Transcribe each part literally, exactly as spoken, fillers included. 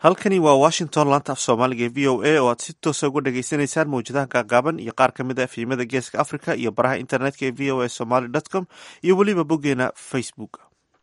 halkani waa washington laanta af soomaaliga ee v o a oo aad si toosa uga dhagaysanaysaan mawjadaha gaagaaban iyo qaar ka mid a efhimada geeska africa iyo baraha internetka ee v o a somaly com iyo weliba boggeena facebook.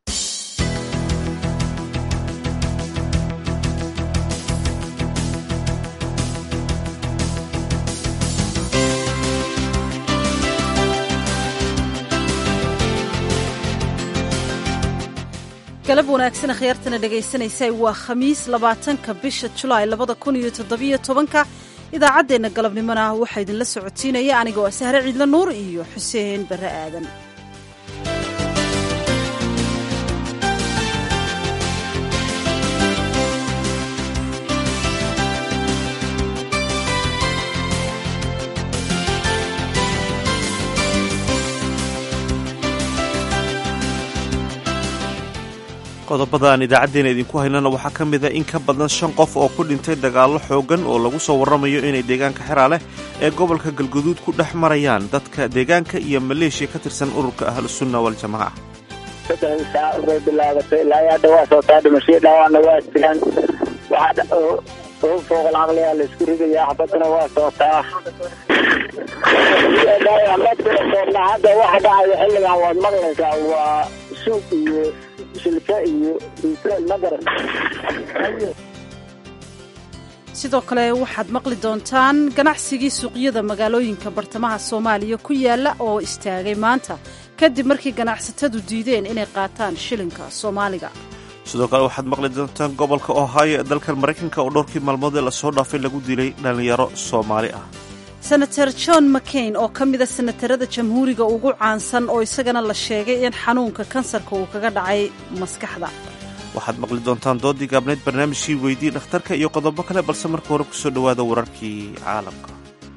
galab wanaagsan akhyaartana dhegaysanaysa waa khamiis labaatanka bisha julaay labada kun iyo toddobiyo tobanka idaacaddeenna galabnimona waxaa idinla socotiinaya aniga oo sahre ciidla nuur iyo xuseen barre aadan. qodobada aan idaacaddeenna idinku haynana waxaa ka mid a in ka badan shan qof oo ku dhintay dagaallo xoogan oo lagu soo warramayo inay deegaanka xeraaleh ee gobolka galguduud ku dhex marayaan dadka deegaanka iyo maleeshiya ka tirsan ururka ahlusunna waljamaaca. saddex saac bay bilaabatay ilaa hadda waa socotaa dhimashiyo dhaawaana waa jiraan waxaa ugu fooqal caqliyaa la isku ridayaa xabadana waa socotaa hadda waxa dhacaya xilligan waad maqlaysaa waa suuq iyo sidoo kale waxaad maqli doontaan ganacsigii suuqyada magaalooyinka bartamaha soomaaliya ku yaala oo istaagay maanta kadib markii ganacsatadu diideen inay qaataan shilinka soomaaliga. sidoo kale waxaad maqli doontaan gobolka ohio ee dalkan maraykanka oo dhowrkii maalmood ee lasoo dhaafay lagu dilay dhallinyaro soomaali ah. senator john mccain oo ka mida senatarada jamhuuriga ugu caansan oo isagana la sheegay in xanuunka kansarka uu kaga dhacay maskaxda. waxaad maqli doontaan doodii gaabneyd barnaamijkii weydii dhakhtarka iyo qodobo kale balse marka hore kusoo dhowaada wararkii caalamka.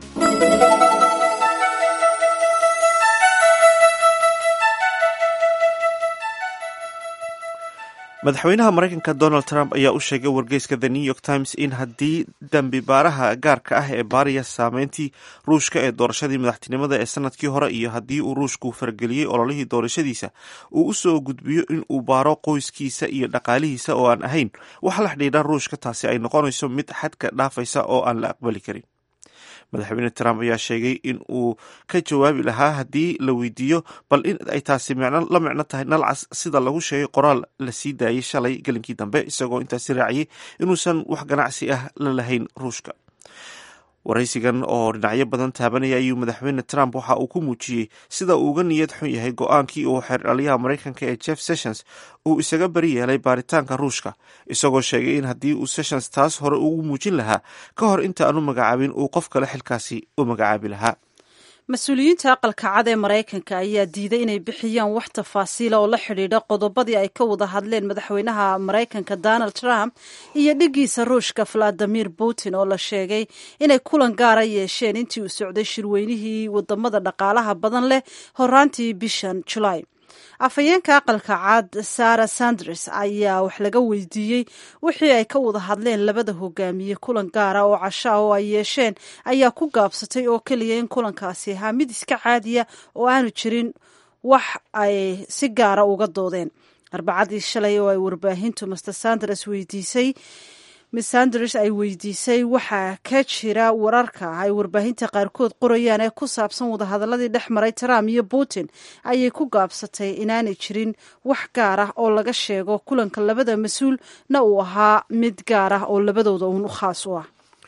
madaxweynaha maraykanka donald trump ayaa u sheegay wargeyska the new york times in haddii dambi baaraha gaarka ah ee baariya saameyntii ruushka ee doorashadii madaxtinimada ee sanadkii hore iyo haddii uu ruushku farageliyey ololihii doorashadiisa uu u soo gudbiyo in uu baaro qoyskiisa iyo dhaqaalihiisa oo aan ahayn wax la xidhiidha ruushka taasi ay noqonayso mid xadka dhaafaysa oo aan la aqbali karin. madaxweyne trump ayaa sheegay in uu ka jawaabi lahaa haddii la weydiiyo bal in ay taasi la micno tahay nalcas sida lagu sheegay qoraal la sii daayay shalay gelinkii dambe isagoo intaasi raaciyey inuusan wax ganacsi ah la lahayn ruushka. waraysigan oo dhinacyo badan taabanaya ayuu madaxweyne trump waxa uu ku muujiyey sida uu uga niyad xun yahay go-aankii uu xeerdhaliyaha maraykanka ee jeff sessions uu isaga bari yeelay baaritaanka ruushka isagoo sheegay in haddii uu sessions taas hore ugu muujin lahaa ka hor inta aanu magacaabin uu qof kale xilkaasi u magacaabi lahaa. mas-uuliyiinta aqalka cad ee maraykanka ayaa diiday inay bixiyaan wax tafaasiila oo la xidhiidha qodobadii ay ka wada hadleen madaxweynaha maraykanka donald trump iyo dhiggiisa ruushka valadimir putin oo la sheegay inay kulan gaara yeesheen intii uu socday shirweynihii wadamada dhaqaalaha badan leh horaantii bishan julaay. afhayeenka aqalka cad sara sanders ayaa wax laga weydiiyey wixii ay ka wada hadleen labada hogaamiye kulan gaara oo casha oo ay yeesheen ayaa ku gaabsatay oo keliya in kulankaasi ahaa mid iska caadiya oo aanu jirin wax ay si gaara uga doodeen. arbacadii shalay oo ay warbaahintu master sanders weydiisay miss sanders ay weydiisay waxaa ka jira wararka ay warbaahinta qaarkood qorayaan ee ku saabsan wadahadaladii dhex maray trump iyo putin ayay ku gaabsatay inaanay jirin wax gaar ah oo laga sheego kulanka labada mas-uulna uu ahaa mid gaar ah oo labadooda uun u khaas u ah.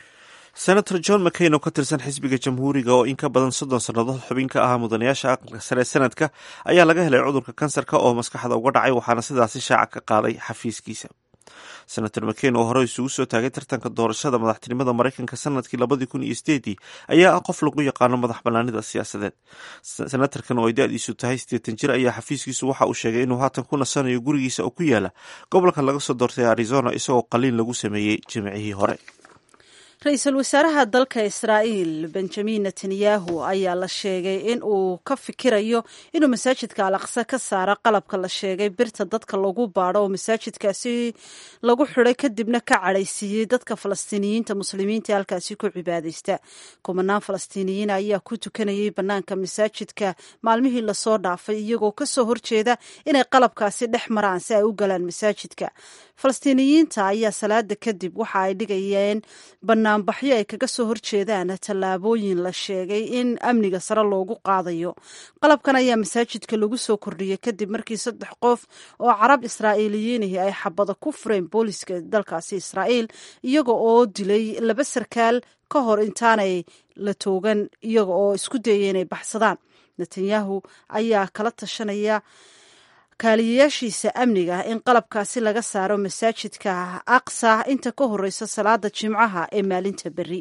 senator john mccain oo ka tirsan xisbiga jamhuuriga oo in ka badan soddon sannadood xubin ka ahaa mudanayaasha aqalka sare ee sanadka ayaa laga helay cudurka kansarka oo maskaxda uga dhacay waxaana sidaasi shaaca ka qaaday xafiiskiisa. senator mccain oo hore isugu soo taagay tartanka doorashada madaxtinimada maraykanka sanadkii labadii kun iyo sideedii ayaa ah qof lagu yaqaano madax banaanida siyaasadeed. senatarkan oo ay da-diisu tahay siddeetan jir ayaa xafiiskiisu waxa uu sheegay inuu haatan ku nasanayo gurigiisa oo ku yaala gobolka laga soo doortay arizona isagoo qaliin lagu sameeyey jimcihii hore. ra-iisul wasaaraha dalka israa'iil benjamin netanyahu ayaa la sheegay in uu ka fikirayo inuu masaajidka al aqsa ka saaro qalabka la sheegay birta dadka lagu baadho oo masaajidkaasi lagu xidhay kadibna ka cadhaysiiyey dadka falastiiniyiinta muslimiinta ee halkaasi ku cibaadaysta. kumanaan falastiiniyiin ayaa ku tukanayay bannaanka masaajidka maalmihii lasoo dhaafay iyagoo kasoo horjeeda inay qalabkaasi dhex maraan si ay u galaan masaajidka. falastiiniyiinta ayaa salaada kadib waxa ay dhigayeen banaanbaxyo ay kaga soo horjeedaan tallaabooyin la sheegay in amniga sare loogu qaadayo. qalabkan ayaa masaajidka lagu soo kordhiyey kadib markii saddex qof oo carab israa'iiliyiinihi ay xabada ku fureen booliska dalkaasi israa'iil iyaga oo dilay laba sarkaal ka hor intaanay la toogan iyaga oo isku dayay inay baxsadaan. netanyahu ayaa kala tashanaya kaaliyayaashiisa amniga in qalabkaasi laga saaro masaajidka aqsa inta ka horeysa salaada jimcaha ee maalinta berri.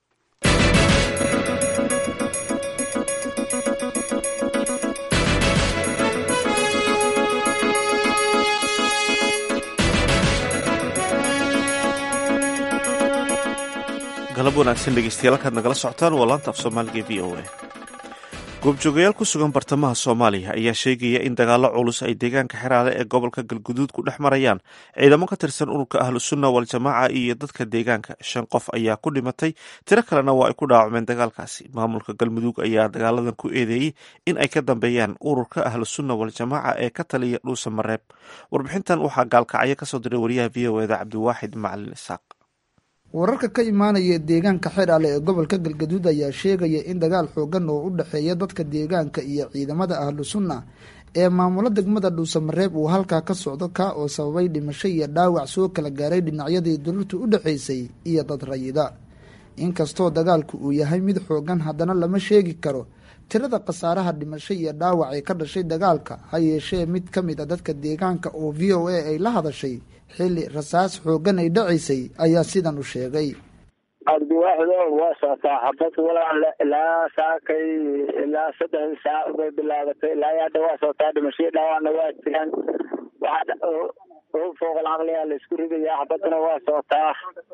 galab wanaagsan dhegeystayaal halkaad nagala socotaan waa laanta af soomaaliga v o a. goobjoogayaal ku sugan bartamaha soomaaliya ayaa sheegaya in dagaallo culus ay deegaanka xeraale ee gobolka galguduud ku dhex marayaan ciidamo ka tirsan ururka ahlusunna waljamaaca iyo dadka deegaanka. shan qof ayaa ku dhimatay, tiro kalena waa ay ku dhaawacmeen dagaalkaasi. maamulka galmudug ayaa dagaaladan ku eedeeyey in ay ka dambeeyaan ururka ahlusunna waljamaaca ee ka taliya dhuusa mareeb. warbixintan waxaa gaalkacyo kasoo diray wariyaha v o eda cabdiwaaxid macalin isaaq. wararka ka imaanaya deegaanka xeraale ee gobolka galgaduud ayaa sheegaya in dagaal xoogan oo u dhexeeya dadka deegaanka iyo ciidamada ahlu sunna ee maamula degmada dhuusamareeb uu halkaa ka socdo ka oo sababay dhimasho iyo dhaawac soo kala gaaray dhinacyadii dulurta u dhexaysay iyo dad rayida. inkastoo dagaalku uu yahay mid xoogan haddana lama sheegi karo tirada khasaaraha dhimasho iyo dhaawac ee ka dhashay dagaalka. ha yeeshee mid ka mid a dadka deegaanka oo v o a ay la hadashay xilli rasaas xoogan ay dhacaysay ayaa sidan u sheegay. cabdiwaaxid oo waa socotaa xabad walaal ilaa saakay ilaa saddex saac bay bilaabatay ilaa hadda waa socotaa dhimashadii dhaawacna waa jiraan. waxaa oo fooqal caqliga la isku ridayaa xabadana waa socotaa.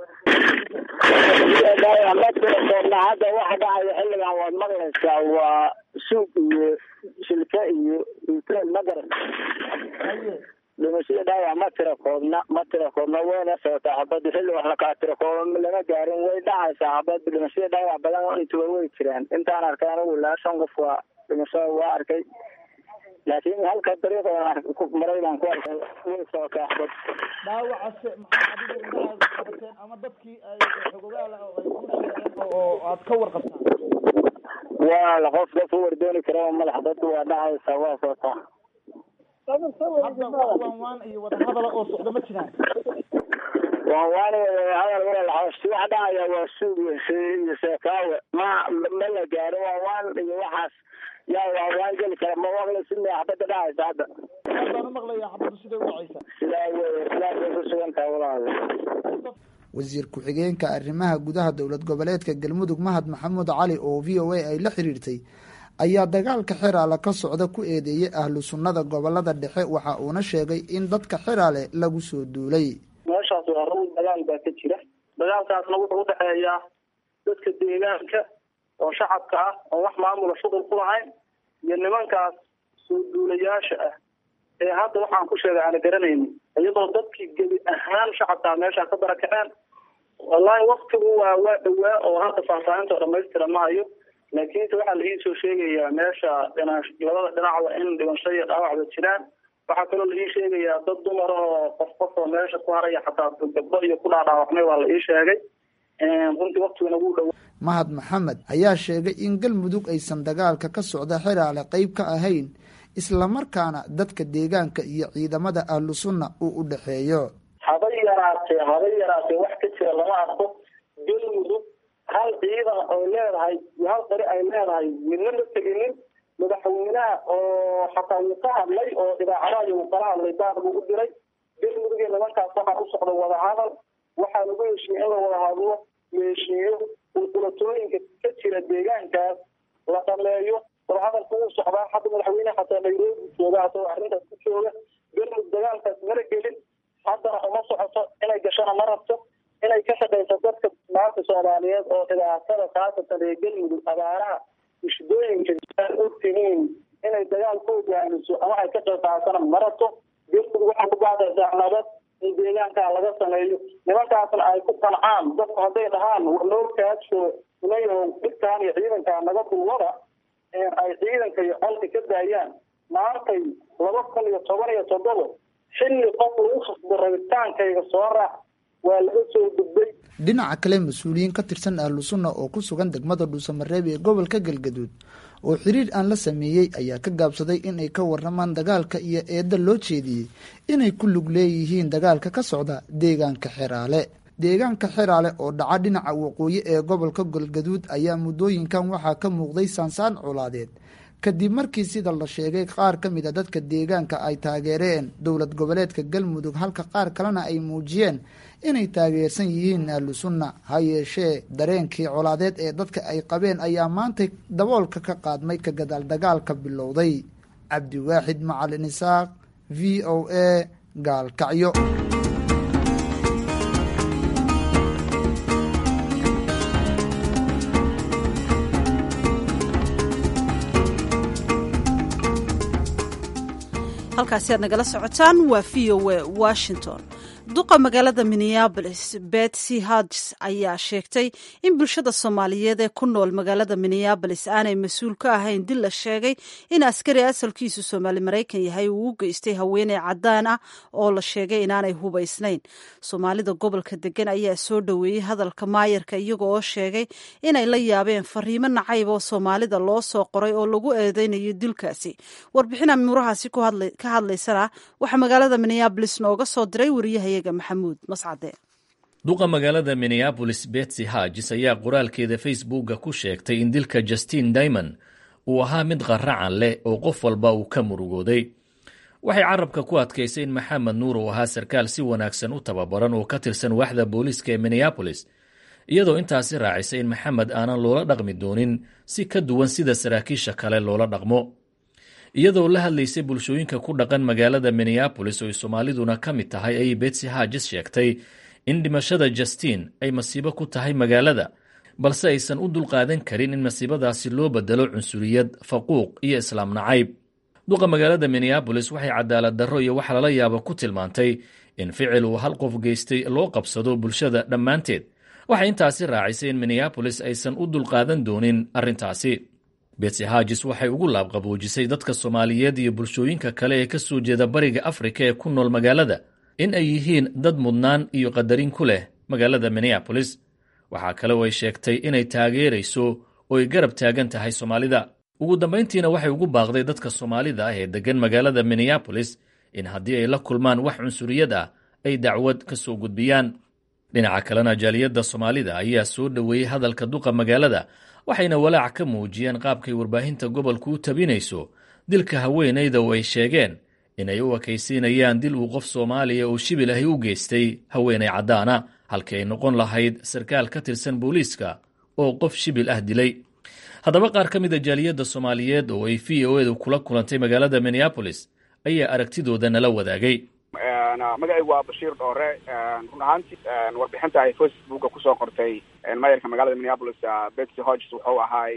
hadda waxa dhacaya xilligan waad maqlaysaa waa suuq iyo shilka iyo hotel magaran. dhimashada dhaawac ma tira koobna ma tira koobna wayna socotaa xabadda xilli wax la kaa tira kooba lama gaarin way dhacaysaa xabadda. dhimashada dhaawac badan intuba way jiraan. intaan arkay anigu ilaa shan qof waa dhimashada waa arkay, laakiin halka dariiqa maray baan ku arkay way socotaa xabad. dhaawacase maxaa adiga inaad qabateen ama dadkii ay xogogaal ah oo ay ku sheegeen oo aad ka warqabtaan? waa la qof qof u wardooni kara madax dadku waa dhacaysaa waa socotaa. hadda waan waan iyo wadahadal oo socdo ma jiraan? waan waan hadal walaal waxa dhacaya waa suuq iyo seekaawe ma ma la gaaro waan waan iyo waxaas yaa waa waan geli kara ma waqti sidii xabada dhacaysa hadda. hadda maqlayaa xabadu sidee u dhacaysa? sidaa way sidaa ku sugan tahay walaal. wasiir ku-xigeenka arrimaha gudaha dowlad goboleedka galmudug mahad maxamuud cali oo v o a ay la xiriirtay ayaa dagaalka xeraale ka socda ku eedeeyey ahlu sunnada gobolada dhexe. waxa uuna sheegay in dadka xeraale lagu soo duulay. meeshaas waa run dagaal baa ka jira. dagaalkaasna wuxuu udhexeeyaa dadka deegaanka oo shacabka ah oo wax maamula shuqul ku lahayn iyo nimankaas soo duulayaasha ah ee hadda waxaan ku sheegay aana garanaynin, iyadoo dadkii gebi ahaan shacabkaa meeshaa ka barakaceen. wallaahi waktigu waa waa dhawaa oo hadda faahfaahinta dhamaystira ma hayo, laakiinse waxaa laii soo sheegayaa meesha labada dhinacba in dhimasho iyo dhaawacba jiraan. waxaa kaloo laii sheegayaa dad dumar oo qof qof oo meesha ku haraya xataa gabdho iyo ku dhaadhaawacmay waa la ii sheegay. runtii waktigana wuu dhawa. mahad maxamed ayaa sheegay in galmudug aysan dagaalka ka socda xeraale qeyb ka ahayn, islamarkaana dadka deegaanka iyo ciidamada ahlu sunna uu u dhexeeyo. haba yaraatee haba yaraatee wax ka jira lama arko. galmudug hal ciidan oo leedahay iyo hal qari ay leedahay midna la teginin. madaxweynaha oo xataa wuu ka hadlay oo idaacadaha uu kala hadlay baaq buu u diray. galmudug iyo nimankaas waxaa u socda wadahadal. waxaa lagu heshiiyey in la wada hadlo la heshiiyo qulqulatooyinka ka jira deegaankaas la dhameeyo. wadahadalku wuu socdaa. hadda madaxweyneha xataa nairobi jooga asagoo arrintaas ku jooga. galmudug dagaalkaas mala gelin, haddana uma socoto inay gashana ma rabto. inay ka shaqayso dadka maanta soomaaliyeed oo dhibaatada khaasatan reer galmudug abaaraha ishidooyinka ogtihiin inay dagaal ku hogaamiso ama ay ka qayb qaatana marato galmudug waxaa ku baaqaysaa nabad in deegaankaa laga sameeyo nimankaasna ay ku qancaan dadku hadday dhahaan noo kaadsho inayahow dhigtaan iyo ciidankaa naga dulwada ay ciidanka iyo colka ka daayaan maantay laba kun iyo toban iyo toddoba xilli qof lagu khasbo rabitaankayga soo raac waa laga soo gudbay. dhinaca kale mas-uuliyiin ka tirsan ahlu sunna oo ku sugan degmada dhuusamareeb ee gobolka galgaduud oo xiriir aan la sameeyey ayaa ka gaabsaday inay ka waramaan dagaalka iyo eedda loo jeediyey inay ku lug leeyihiin dagaalka ka socda deegaanka xeraale. deegaanka xeraale oo dhaca dhinaca waqooyi ee gobolka galgaduud ayaa muddooyinkan waxaa ka muuqday saansaan colaadeed kadib markii sida la sheegay qaar ka mid a dadka deegaanka ay taageereen dowlad goboleedka galmudug halka qaar kalena ay muujiyeen inay taageersan yihiin ahlu sunna. ha yeeshee dareenkii colaadeed ee dadka ay qabeen ayaa maantay daboolka ka qaadmay ka gadaal dagaalka bilowday. cabdiwaaxid macalin isaaq v o a gaalkacyo. halkaasi aad nagala socotaan waa v o a washington. duqa magaalada minneabolis betsy hodges ayaa sheegtay in bulshada soomaaliyeed ee ku nool magaalada minneabolis aanay mas-uul ka ahayn dil la sheegay in askari asalkiisu soomaali maraykan yahay uu u geystay haweeney cadaan ah oo la sheegay inaanay hubaysnayn. soomaalida gobolka degan ayaa soo dhoweeyey hadalka maayarka iyaga oo sheegay inay la yaabeen fariimo nacayb oo soomaalida loo soo qoray oo lagu eedeynayo dilkaasi. warbixin amuurahaasi ka hadlaysana waxaa magaalada minneabolis nooga soo diray wariyahayaga maxamuud mascade. duqa magaalada minneabolis betsy hodges ayaa qoraalkeeda facebooka ku sheegtay in dilka Justine Diamond uu ahaa mid qaracan leh oo qof walba uu ka murugooday. waxay carabka ku adkaysay in maxamed nuur uu ahaa sarkaal si wanaagsan u tababaran oo ka tirsan waaxda booliiska ee minneabolis, iyadoo intaasi raacisay in maxamed aanan loola dhaqmi doonin si ka duwan sida saraakiisha kale loola dhaqmo. iyadoo la hadlaysay bulshooyinka ku dhaqan magaalada minneabolis oo ay soomaaliduna ka mid tahay ayay betsy hodges sheegtay in dhimashada Justine ay masiibo ku tahay magaalada, balse aysan u dulqaadan karin in masiibadaasi loo bedelo cunsuriyad, faquuq iyo islaam nacayb. duqa magaalada minneabolis waxay cadaalad darro iyo wax lala yaabo ku tilmaantay in ficil uu hal qof geystay loo qabsado bulshada dhammaanteed. waxay intaasi raacisay in minneabolis aysan u dulqaadan doonin arrintaasi. betsy hodges waxay ugu laabqaboojisay dadka Soomaaliyeed iyo bulshooyinka kale ee ka soo jeeda bariga Afrika ee ku nool magaalada in ay yihiin dad mudnaan iyo qadarin ku leh magaalada Minneapolis. waxaa kale oo ay sheegtay inay taageerayso oo ay garab taagan tahay Soomaalida. ugu dambayntiina waxay ugu baaqday dadka Soomaalida ah ee degan magaalada Minneapolis in haddii ay la kulmaan wax cunsuriyad ah ay dacwad ka soo gudbiyaan. dhinaca kalena jaaliyadda Soomaalida ayaa soo dhoweeyey hadalka duqa magaalada, waxayna walaac ka muujiyeen qaabkay warbaahinta gobolku u tabinayso dilka haweenayda oo ay sheegeen inay u ekaysiinayaan dil uu qof Soomaaliya oo shibil ahi u geystay haweenay caddaana, halkii ay noqon lahayd sarkaal ka tirsan booliiska oo qof shibil ah dilay. haddaba qaar ka mid a jaaliyadda Soomaaliyeed oo ay v o a kula kulantay magaalada Minneapolis ayaa aragtidooda nala wadaagay. magacaygu waa Bashiir Dhoore. run ahaantii warbixinta ay facebooka kusoo qortay mayorka magaalada Minneapolis Betsy Hodges wuxuu ahaay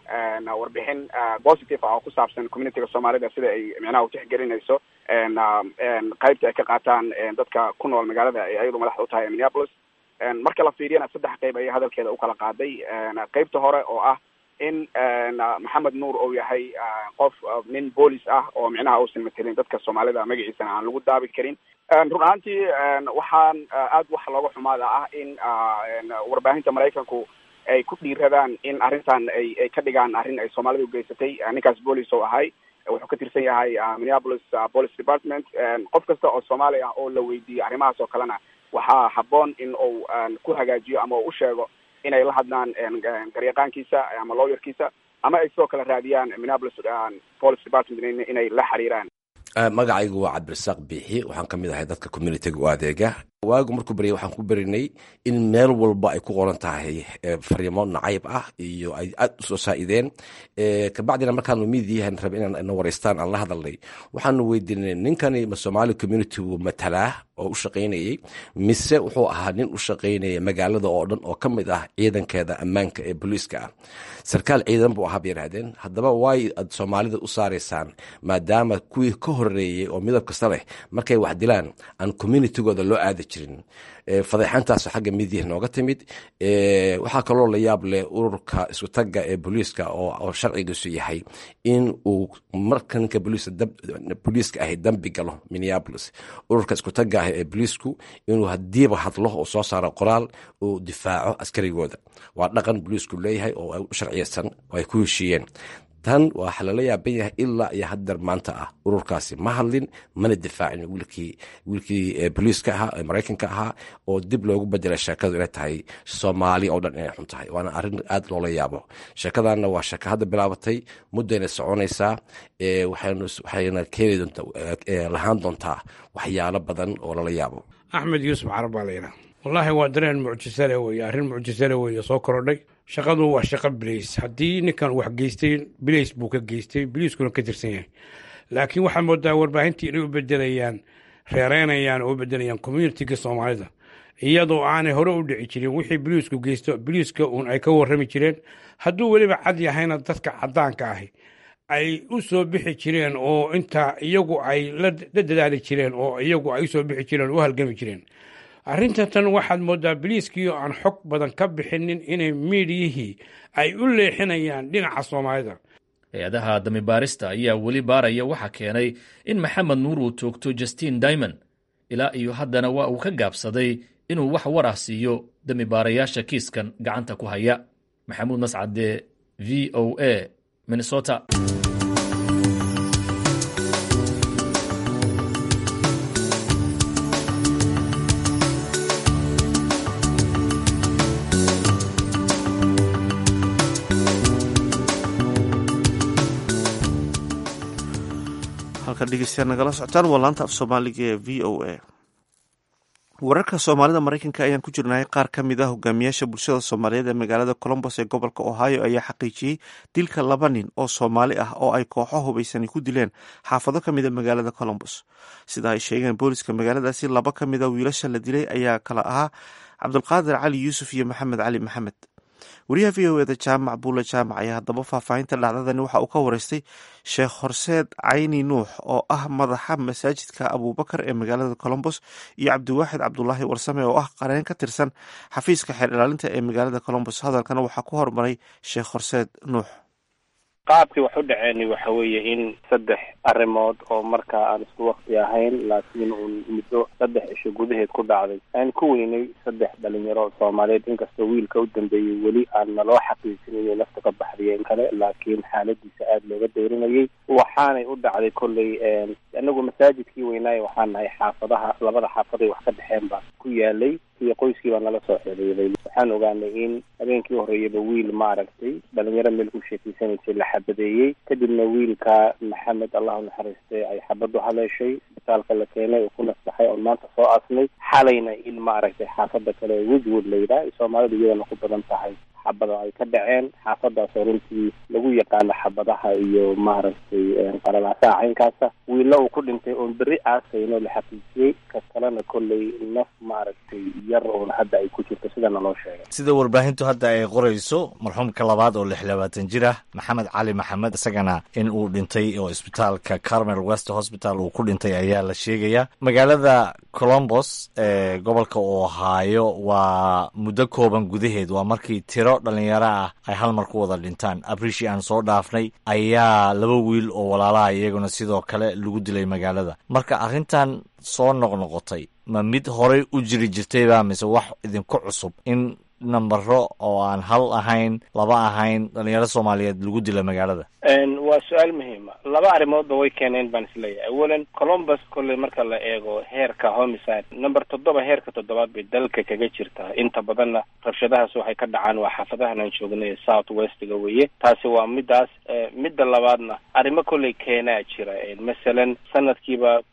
warbixin positive ah oo ku saabsan communityga Soomaalida sida ay micnaha u tixgelinayso qaybta ay ka qaataan dadka ku nool magaalada ay ayadu madaxda u tahay Minneapolis. marka la fiiriyana saddex qayb ayay hadalkeeda u kala qaaday. qaybta hore oo ah in maxamed nuur uu yahay qof nin boolis ah oo micnaha uusan matelin dadka Soomaalida magaciisana aan lagu daabi karin. run ahaantii waxaan aad wax looga xumaada ah in warbaahinta Maraykanku ay ku dhiiradaan in arrintan ay ay ka dhigaan arrin ay Soomaalida u geysatay. ninkaas boolis oo ahay wuxuu ka tirsan yahay Minneapolis Police Department. qof kasta oo Soomaali ah oo la weydiiyo arrimahaas oo kalena waxaa habboon in uu ku hagaajiyo ama uu u sheego inay la hadlaan garyaqaankiisa ama lawyerkiisa ama ay sidoo kale raadiyaan Minneapolis Police Department inay la xiriiraan. magacaygu waa Cabdirasaaq Biixi, waxaan ka mid ahay dadka communityga u adeega. waagu markuu beryay waxaan ku berinay in meel walba ay ku qoran tahay fariimo nacayb ah iyo ay aad u soo saa'ideen kabacdina markaanu miidiyahan raba inaan na wareystaan aan la hadalnay waxaanu weydiinay ninkani ma Somali community uu matalaa oo u shaqaynayay mise wuxuu ahaa nin u shaqaynaya magaalada oo dhan oo ka mid ah ciidankeeda ammaanka ee booliiska ah sarkaal ciidan buu ahaa bay yidhaahdeen haddaba way aad Soomaalida u saaraysaan maadaama kuwii ka horeeyay oo midab kasta leh markay wax dilaan aan communitygooda loo aadi jirin fadeexantaas xagga miidiyaha nooga timid waxaa kaloo la yaab leh ururka isku tagga ee booliiska oo sharcigiisu yahay in uu markanka booliiska ahi dambi galo Minneapolis ururka isku tagga ee booliisku inuu hadiiba hadlo oo soo saaro qoraal oo difaaco askarigooda waa dhaqan booliisku leeyahay oo ay u sharciyeysan oo ay ku heshiiyeen tan waxa la yaaban yahay ilaa iyo haddar maanta ah ururkaasi ma hadlin mana difaacin wiilkii wiilkii booliiska ahaa ee Mareykanka ahaa oo dib loogu bedelay sheekadu inay tahay Soomaali oo dhan inay xun tahay waana arrin aad loola yaabo sheekadana waa sheeko hadda bilaabatay muddayna soconaysaa ee waxaynu waxayna keeni doontaa lahaan doontaa waxyaalo badan oo lala yaabo Axmed Yuusuf Carab baa leeyahay wallahi waa dareen mucjisale weeye arrin mucjisale weeye soo korodhay shaqadu waa shaqo bilays haddii ninkan wax geystay bilays buu ka geystay bilayskuna ka tirsan yahay laakiin waxaa moodaa warbaahintii inay u bedelayaan reereynayaan oo u bedelayaan communityga Soomaalida iyadoo aanay hore u dhici jirin wixii bilaysku geysto bilayska uun ay ka warrami jireen hadduu weliba cad yahayna dadka caddaanka ahi ay u soo bixi jireen oo inta iyagu ay la dadaali jireen oo iyagu ay u soo bixi jireen oo u halgami jireen arrintan waxaad moodaa biliiskii aan xog badan ka bixinin inay miidiyihii ay u leexinayaan dhinaca Soomaalida hay-adaha damibaarista ayaa weli baaraya waxa keenay in Maxamed Nuur uu toogto Justine Diamond ilaa iyo haddana waa uu ka gaabsaday inuu wax war ah siiyo damibaarayaasha kiiskan gacanta ku haya Maxamuud Mascade V O A Minnesota dhegeystayaal nagala socotaan waa laanta af soomaaliga ee v o a wararka soomaalida maraykanka ayaan ku jirnahay qaar ka mid ah hogaamiyaasha bulshada soomaaliyeed ee magaalada Columbus ee gobolka Ohio ayaa xaqiijiyey dilka laba nin oo Soomaali ah oo ay kooxo hubaysan ku dileen xaafado ka mid ah magaalada Columbus sida ay sheegeen booliska magaaladaasi laba ka mid ah wiilasha la dilay ayaa kala ahaa Cabdulqaadir Cali Yuusuf iyo Maxamed Cali Maxamed wariyaha v o eda jaamac buule jaamac ayaa haddaba faahfaahinta dhacdadani waxa uu ka wareystay sheekh horseed cayni nuux oo ah madaxa masaajidka abubakar ee magaalada Columbus iyo cabdiwaaxid cabdulaahi warsame oo ah qareen ka tirsan xafiiska xeer ilaalinta ee magaalada Columbus hadalkana waxaa ku hormaray sheekh horseed nuux qaabkii wax u dhaceen waxa weeye in saddex arrimood oo markaa aan isku waqti ahayn laakiin uun muddo saddex isho gudaheed ku dhacday aan ku weynay saddex dhalinyaro Soomaaliyeed inkastoo wiilka u dambeeyey weli aan naloo xaqiijin inay nafta ka baxdeen kale laakiin xaaladiisa aad looga dayrinayay waxaanay u dhacday kolley anagu masaajidkii weynaaye waxaan nahay xaafadaha labada xaafaday wax ka dhexeen baa ku yaalay iyo qoyskii baa nala soo xiriiray waxaan ogaanay in habeenkii horreeyaba wiil maaragtay dhalinyaro meel ku sheekeysanaysay la xabadeeyey kadibna wiilka Maxamed Allah u naxariistay ay xabadu haleeshay isbitaalka la keenay oo ku nasbaxay oo maanta soo aasnay xalayna in maaragtay xaafada kale Woodwood la yiraahdo Soomaalidu iyadana ku badan tahay xabada ay ka dhaceen xaafadaas oo runtii lagu yaqaano xabadaha iyo maaragtay qaralaasa caynkaasa wiila uu ku dhintay oo beri aasayno la xaqiijiyey ka kalena kolley naf maaragtay yar oo hadda ay ku jirto sidana loo sheegay sida warbaahintu hadda ay qorayso marxuumka labaad oo lix iyo labaatan jir ah Maxamed Cali Maxamed isagana in uu dhintay oo isbitaalka Carmel West Hospital uu ku dhintay ayaa la sheegaya magaalada Columbus ee gobolka Ohio waa muddo kooban gudaheed waa markii tiro dhalinyaro ah ay hal mar ku wada dhintaan abrishi aan soo dhaafnay ayaa laba wiil oo walaalaha iyaguna sidoo kale lagu dilay magaalada marka arrintan soo noqnoqotay ma mid horey u jiri jirtayba mise wax idinku cusub in nambaro oo aan hal ahayn laba ahayn dhalinyaro Soomaaliyeed lagu dila magaalada waa su-aal muhiima laba arrimoodba way keeneen baan isleeyahay awalan Columbus kolley marka la eego heerka homicide number toddoba heerka toddobaad bay dalka kaga jirtaa inta badanna rabshadahaas waxay ka dhacaan waa xaafadahan aan joognay south westiga weeye taasi waa midaas midda labaadna arrimo kolley keenaa jira masalan sanadkiiba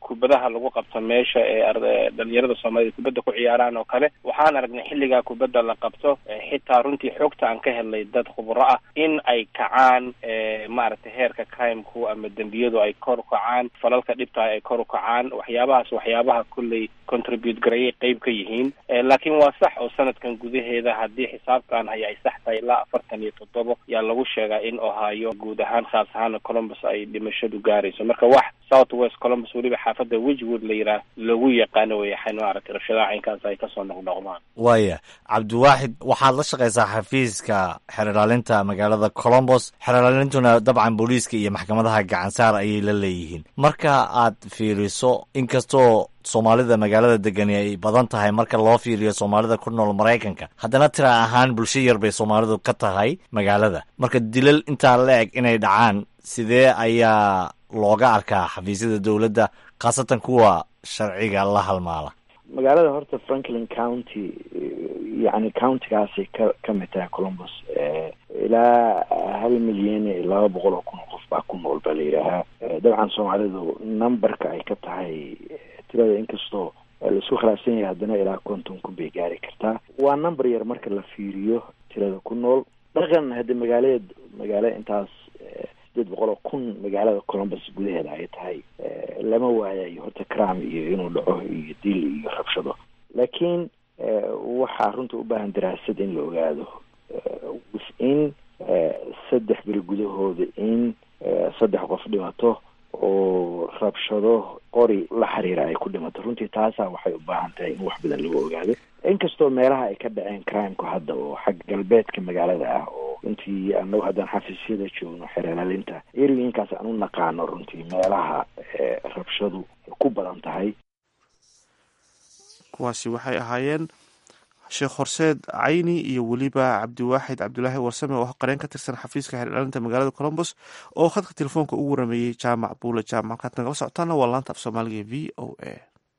kubadaha lagu qabto meesha ee arda dhalinyarada Soomaaliyeed kubadda ku ciyaaraan oo kale waxaan aragnay xilliga kubadda la qabto xitaa runtii xogta aan ka helnay dad khubaro ah in ay kacaan maaragtay heerka crime-ku ama dembiyadu ay kor u kacaan falalka dhibta ay kor u kacaan waxyaabahaas waxyaabaha kulley contribute gareeyay qayb ka yihiin laakiin waa sax oo sanadkan gudaheeda haddii xisaabtan haya ay sax tahay ilaa afartan iyo toddoba yaa lagu sheegaa in Ohio guud ahaan khaas ahaan Columbus ay dhimashadu gaarayso marka wax South West Columbus weliba xaafadda Wedgwood la yiraahdo lagu yaqaano way xayno aragtay rabshadaha inkaas ay ka soo noqnoqdaan waaya Cabdiwaaxid waxaad la shaqaysaa xafiiska xeerlaalinta magaalada Columbus xeerlaalintuna dabcan booliiska iyo maxkamadaha gacan saar ayay la leeyihiin marka aad fiiriso inkastoo Soomaalida magaalada degan ay badan tahay marka loo fiiriyo Soomaalida ku nool Mareykanka haddana tira ahaan bulsho yar bay Soomaalidu ka tahay magaalada marka dilal inta la eg inay dhacaan sidee ayaa looga arkaa xafiisyada dawladda khaasatan kuwa sharciga la halmaala magaalada horta Franklin County yani countygaasi ka kamid tahay Columbus ilaa hal milyan iyo laba boqol oo kun qof baa ku nool baa la yidhaahaa dabcan Soomaalidu numberka ay ka tahay tirada inkastoo la isku khilaafsan yahay haddana ilaa konton kun bay gaari kartaa waa number yar marka la fiiriyo tirada ku nool dhaqan hadda magaalada magaalo intaas sideed boqol oo kun magaalada Columbus gudaheeda ay tahay lama waayayo horta crime iyo inuu dhaco iyo dil iyo rabshado laakiin waxaa runta u baahan daraasad in la ogaado in saddex bil gudahooda in saddex qof dhimato oo rabshado qori la xiriira ay ku dhimato runtii taasaa waxay u baahan tahay in wax badan lagu ogaado inkastoo meelaha ay ka dhaceen crime-ku hadda oo xag galbeedka magaalada ah oo runtii annagu haddaan xafiisyada joogno xeerlaalinta eriyinkaas aan u naqaano runtii meelaha rabshadu ku badan tahay kuwaasi waxay ahaayeen sheekh horseed cayni iyo weliba cabdiwaaxid cabdulaahi warsame oo qareen ka tirsan xafiiska xeerlaalinta magaalada Columbus oo khadka telefoonka ugu warameeyey jaamac buule jaamac kaad nagala socotaana waa laanta af soomaaliga v o a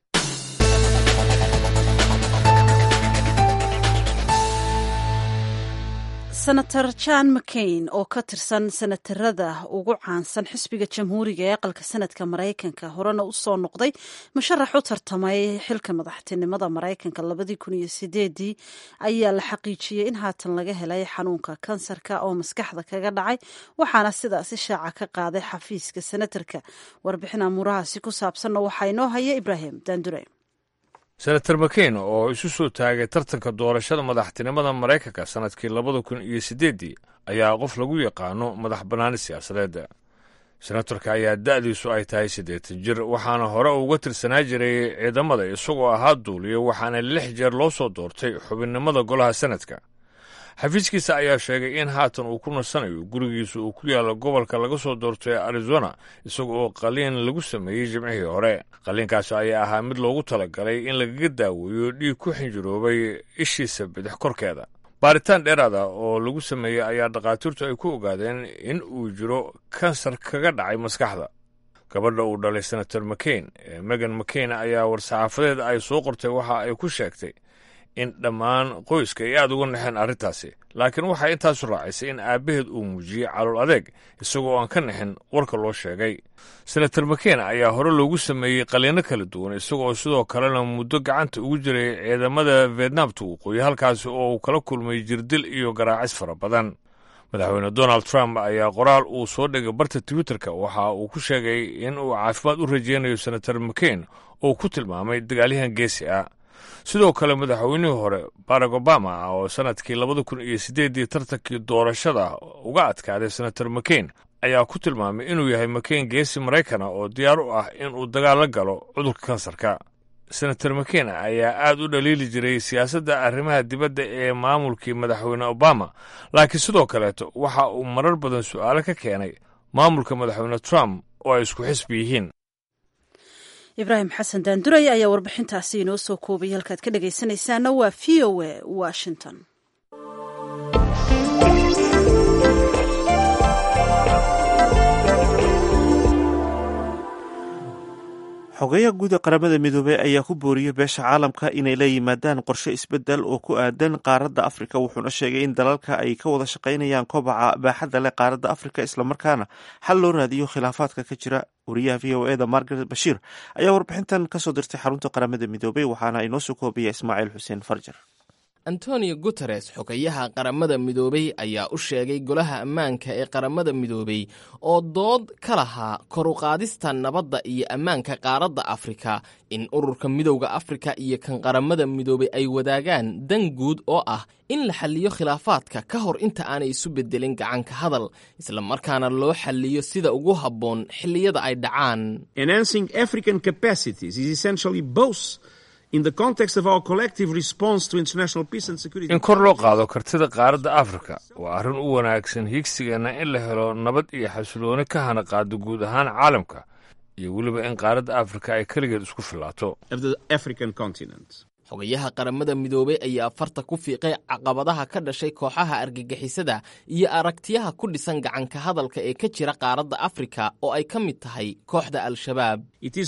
senator John McCain oo ka tirsan senatarada ugu caansan xisbiga jamhuuriga ee aqalka sanadka Mareykanka horena u soo noqday musharax u tartamay xilka madaxtinimada Mareykanka labadii kun iyo sideedii ayaa la xaqiijiyay in haatan laga helay xanuunka kansarka oo maskaxda kaga dhacay waxaana sidaas shaaca ka qaaday xafiiska senatarka warbixin amurahaasi ku saabsanna waxaa inoo haya Ibrahim Dandure senator McCain oo isu soo taagay tartanka doorashada madaxtinimada Mareykanka sanadkii labada kun iyo sideedii ayaa qof lagu yaqaano madax banaani siyaasadeed senatorka ayaa da'diisu ay tahay siddeetan jir waxaana hore uga tirsanaa jiray ciidamada isagoo ahaa duuliyo waxaana lix jeer loo soo doortay xubinnimada golaha sanadka xafiiskiisa ayaa sheegay in haatan uu ku nasanayo gurigiisa uu ku yaalo gobolka laga soo doortay ee Arizona isaga oo qaliin lagu sameeyey jimcihii hore qaliinkaasi ayaa ahaa mid loogu talagalay in lagaga daaweeyo dhiig ku xinjiroobay ishiisa bidix korkeeda baaritaan dheeraad ah oo lagu sameeyey ayaa dhakhaatiirtu ay ku ogaadeen in uu jiro kansar kaga dhacay maskaxda gabadha uu dhalay senator McCain ee Megan McCain ayaa war-saxaafadeed ay soo qortay waxa ay ku sheegtay in dhammaan qoyska ay aad uga naxeen arrintaasi laakiin waxay intaasu raacisay in aabbaheed uu muujiyey calool adeeg isagoo aan ka naxin warka loo sheegay senator McCain ayaa hore loogu sameeyey qaliino kala duwan isagoo sidoo kalena muddo gacanta ugu jiray ciidamada Vietnamta waqooyi halkaasi oo uu kala kulmay jirdil iyo garaacis fara badan madaxweyne Donald Trump ayaa qoraal uu soo dhigay barta Twitterka waxa uu ku sheegay in uu caafimaad u rajeynayo senator McCain oo ku tilmaamay dagaalyahan geesi ah sidoo kale madaxweynihii hore Barack Obama oo sanadkii labada kun iyo sideedii tartankii doorashada uga adkaaday senator McCain ayaa ku tilmaamay inuu yahay McCain geesi Mareykan oo diyaar u ah in uu dagaal la galo cudurka kansarka senator McCain ayaa aad u dhaliili jiray siyaasadda arrimaha dibadda ee maamulkii madaxweyne Obama laakiin sidoo kaleeto waxa uu marar badan su'aalo ka keenay maamulka madaxweyne Trump oo ay isku xisbi yihiin Ibrahim Xasan Daanduray ayaa warbixintaasi inoo soo koobay halkaad ka dhagaysanaysaana waa V O A Washington. xogeyaha guud ee qaramada midoobey ayaa ku booriyey beesha caalamka inay la yimaadaan qorshe isbedel oo ku aadan qaaradda afrika wuxuuna sheegay in dalalka ay ka wada shaqaynayaan kobaca baaxadda leh qaaradda afrika islamarkaana xal loo raadiyo khilaafaadka ka jira. wariyaha v o eda margaret bashiir ayaa warbixintan kasoo dirtay xarunta qaramada midoobey waxaana inoo soo koobaya ismaaciil xuseen farjar. antonio guteres xogeyaha qaramada midoobey ayaa u sheegay golaha ammaanka ee qaramada midoobey oo dood ka lahaa kor u qaadista nabadda iyo ammaanka qaaradda afrika in ururka midowda afrika iyo kan qaramada midoobey ay wadaagaan dan guud oo ah in la xalliyo khilaafaadka ka hor inta aanay isu beddelin gacanka hadal islamarkaana loo xalliyo sida ugu habboon xilliyada ay dhacaan. in kor loo qaado kartida qaaradda afrika waa arrin u wanaagsan higsigeenna in la helo nabad iyo xasilooni ka hana qaado guud ahaan caalamka iyo weliba in qaaradda afrika ay keligeed isku filaato. xogayaha qaramada midoobey ayaa farta ku fiiqay caqabadaha ka dhashay kooxaha argagixisada iyo aragtiyaha ku dhisan gacanka hadalka ee ka jira qaaradda afrika oo ay ka mid tahay kooxda al-shabaab.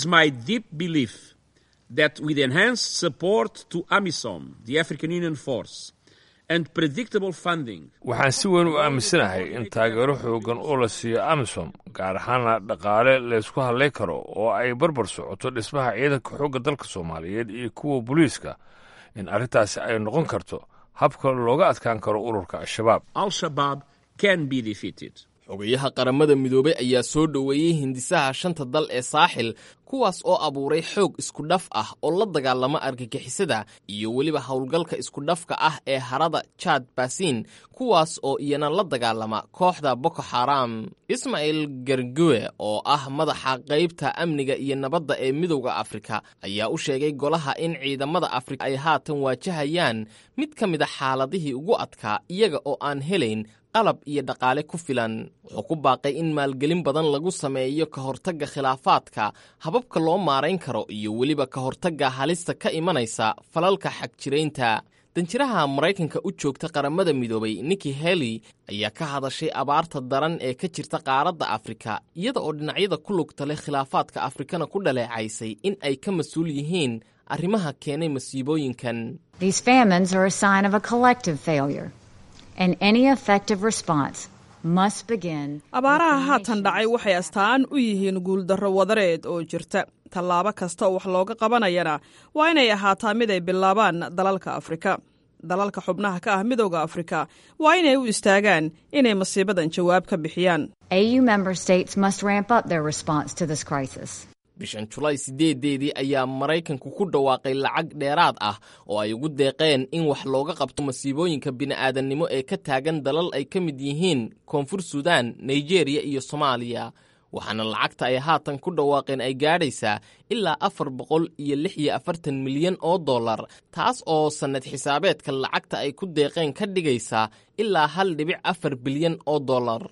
that with enhanced support to AMISOM, the African Union Force, and predictable funding. waxaan si weyn u aaminsanahay in taageero xoogan oo la siiyo amisom gaar ahaana dhaqaale laysku hadlay karo oo ay barbar socoto dhismaha ciidanka xoogga dalka soomaaliyeed iyo kuwa booliiska in arrintaasi ay noqon karto habka looga adkaan karo ururka al-shabaab. Al-Shabaab can be defeated. xogayaha qaramada midoobey ayaa soo dhoweeyey hindisaha shanta dal ee saaxil kuwaas oo abuuray xoog isku dhaf ah oo la dagaalama argagixisada iyo weliba howlgalka isku dhafka ah ee harada Chad Basin kuwaas oo iyana la dagaalama kooxda Boko Haram. Ismail Gergue oo ah madaxa qaybta amniga iyo nabadda ee midowda Afrika ayaa u sheegay golaha in ciidamada Afrika ay haatan waajahayaan mid ka mid ah xaaladihii ugu adkaa iyaga oo aan helayn qalab iyo dhaqaale ku filan. wuxuu ku baaqay in maalgelin badan lagu sameeyo ka hortagga khilaafaadka hababka loo maarayn karo iyo weliba ka hortagga halista ka imanaysa falalka xagjiraynta. danjiraha maraykanka u joogta qaramada midoobey Nikki Haley ayaa ka hadashay abaarta daran ee ka jirta qaaradda Afrika iyada oo dhinacyada ku lugta leh khilaafaadka Afrikana ku dhaleecaysay in ay ka mas'uul yihiin arrimaha keenay masiibooyinkan. These famines are a sign of a collective failure. And any effective response must begin. abaaraha haatan dhacay waxay astaan u yihiin guuldarro wadareed oo jirta. tallaabo kasta oo wax looga qabanayana waa inay ahaataa mid ay bilaabaan dalalka Afrika. dalalka xubnaha ka ah midowda Afrika waa inay u istaagaan inay masiibadan jawaab ka bixiyaan. A U member states must ramp up their response to this crisis. bishan Julaay sideedeedii ayaa Maraykanku ku dhawaaqay lacag dheeraad ah oo ay ugu deeqeen in wax looga qabto masiibooyinka bini'aadanimo ee ka taagan dalal ay ka mid yihiin Koonfur Suudaan, Nigeria iyo Soomaaliya. waxaana lacagta ay haatan ku dhawaaqeen ay gaadhaysaa ilaa afar boqol iyo lix iyo afartan milyan oo dollar taas oo sannad xisaabeedka lacagta ay ku deeqeen ka dhigaysaa ilaa hal dhibic afar bilyan oo dollar.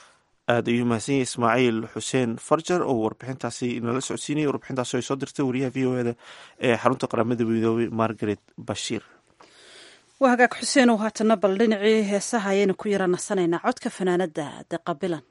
aad ayuu mahadsan yahay ismaaciil xuseen farjar oo warbixintaasi inala socodsiinayay. warbixintaasi ay soo dirtay wariyaha v o eda ee xarunta qaramada midoobey margaret bashiir. waa hagaag xuseen oo haatana bal dhinacii heesaha ayaynu ku yara nasanaynaa codka fanaanada deqabilan.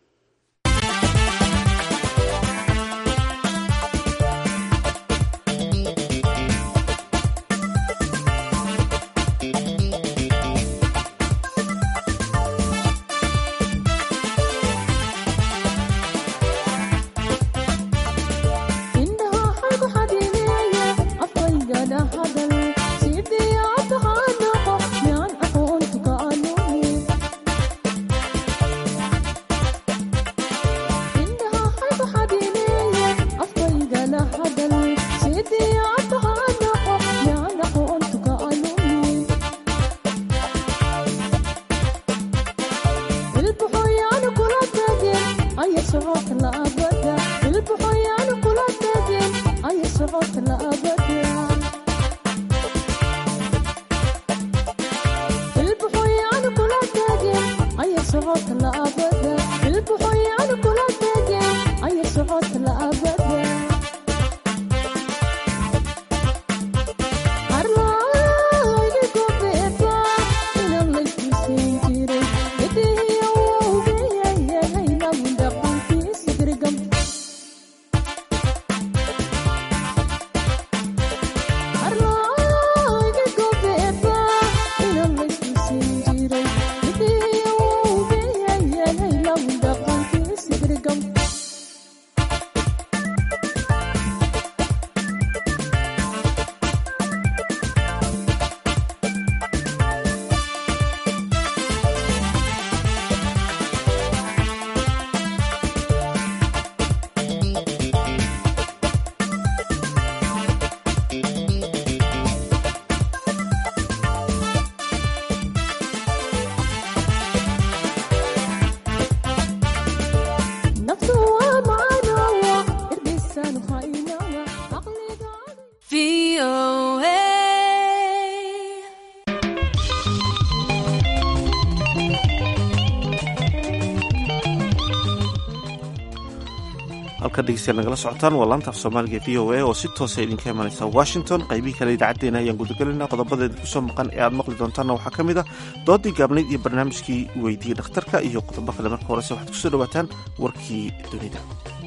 halka dhegeystayaal nagala socotaan waa laanta af soomaaliga v o a oo si toosa idinka imanaysa washington. qaybihii kale idaacaddeenna ayaan gudagelinaa. qodobada idinku soo maqan ee aad maqli doontaanna waxaa ka mid a doodii gaabnayd iyo barnaamijkii weydiiyey dhakhtarka iyo qodobo kale. marka horese waxaad kusoo dhawaataan warkii dunida.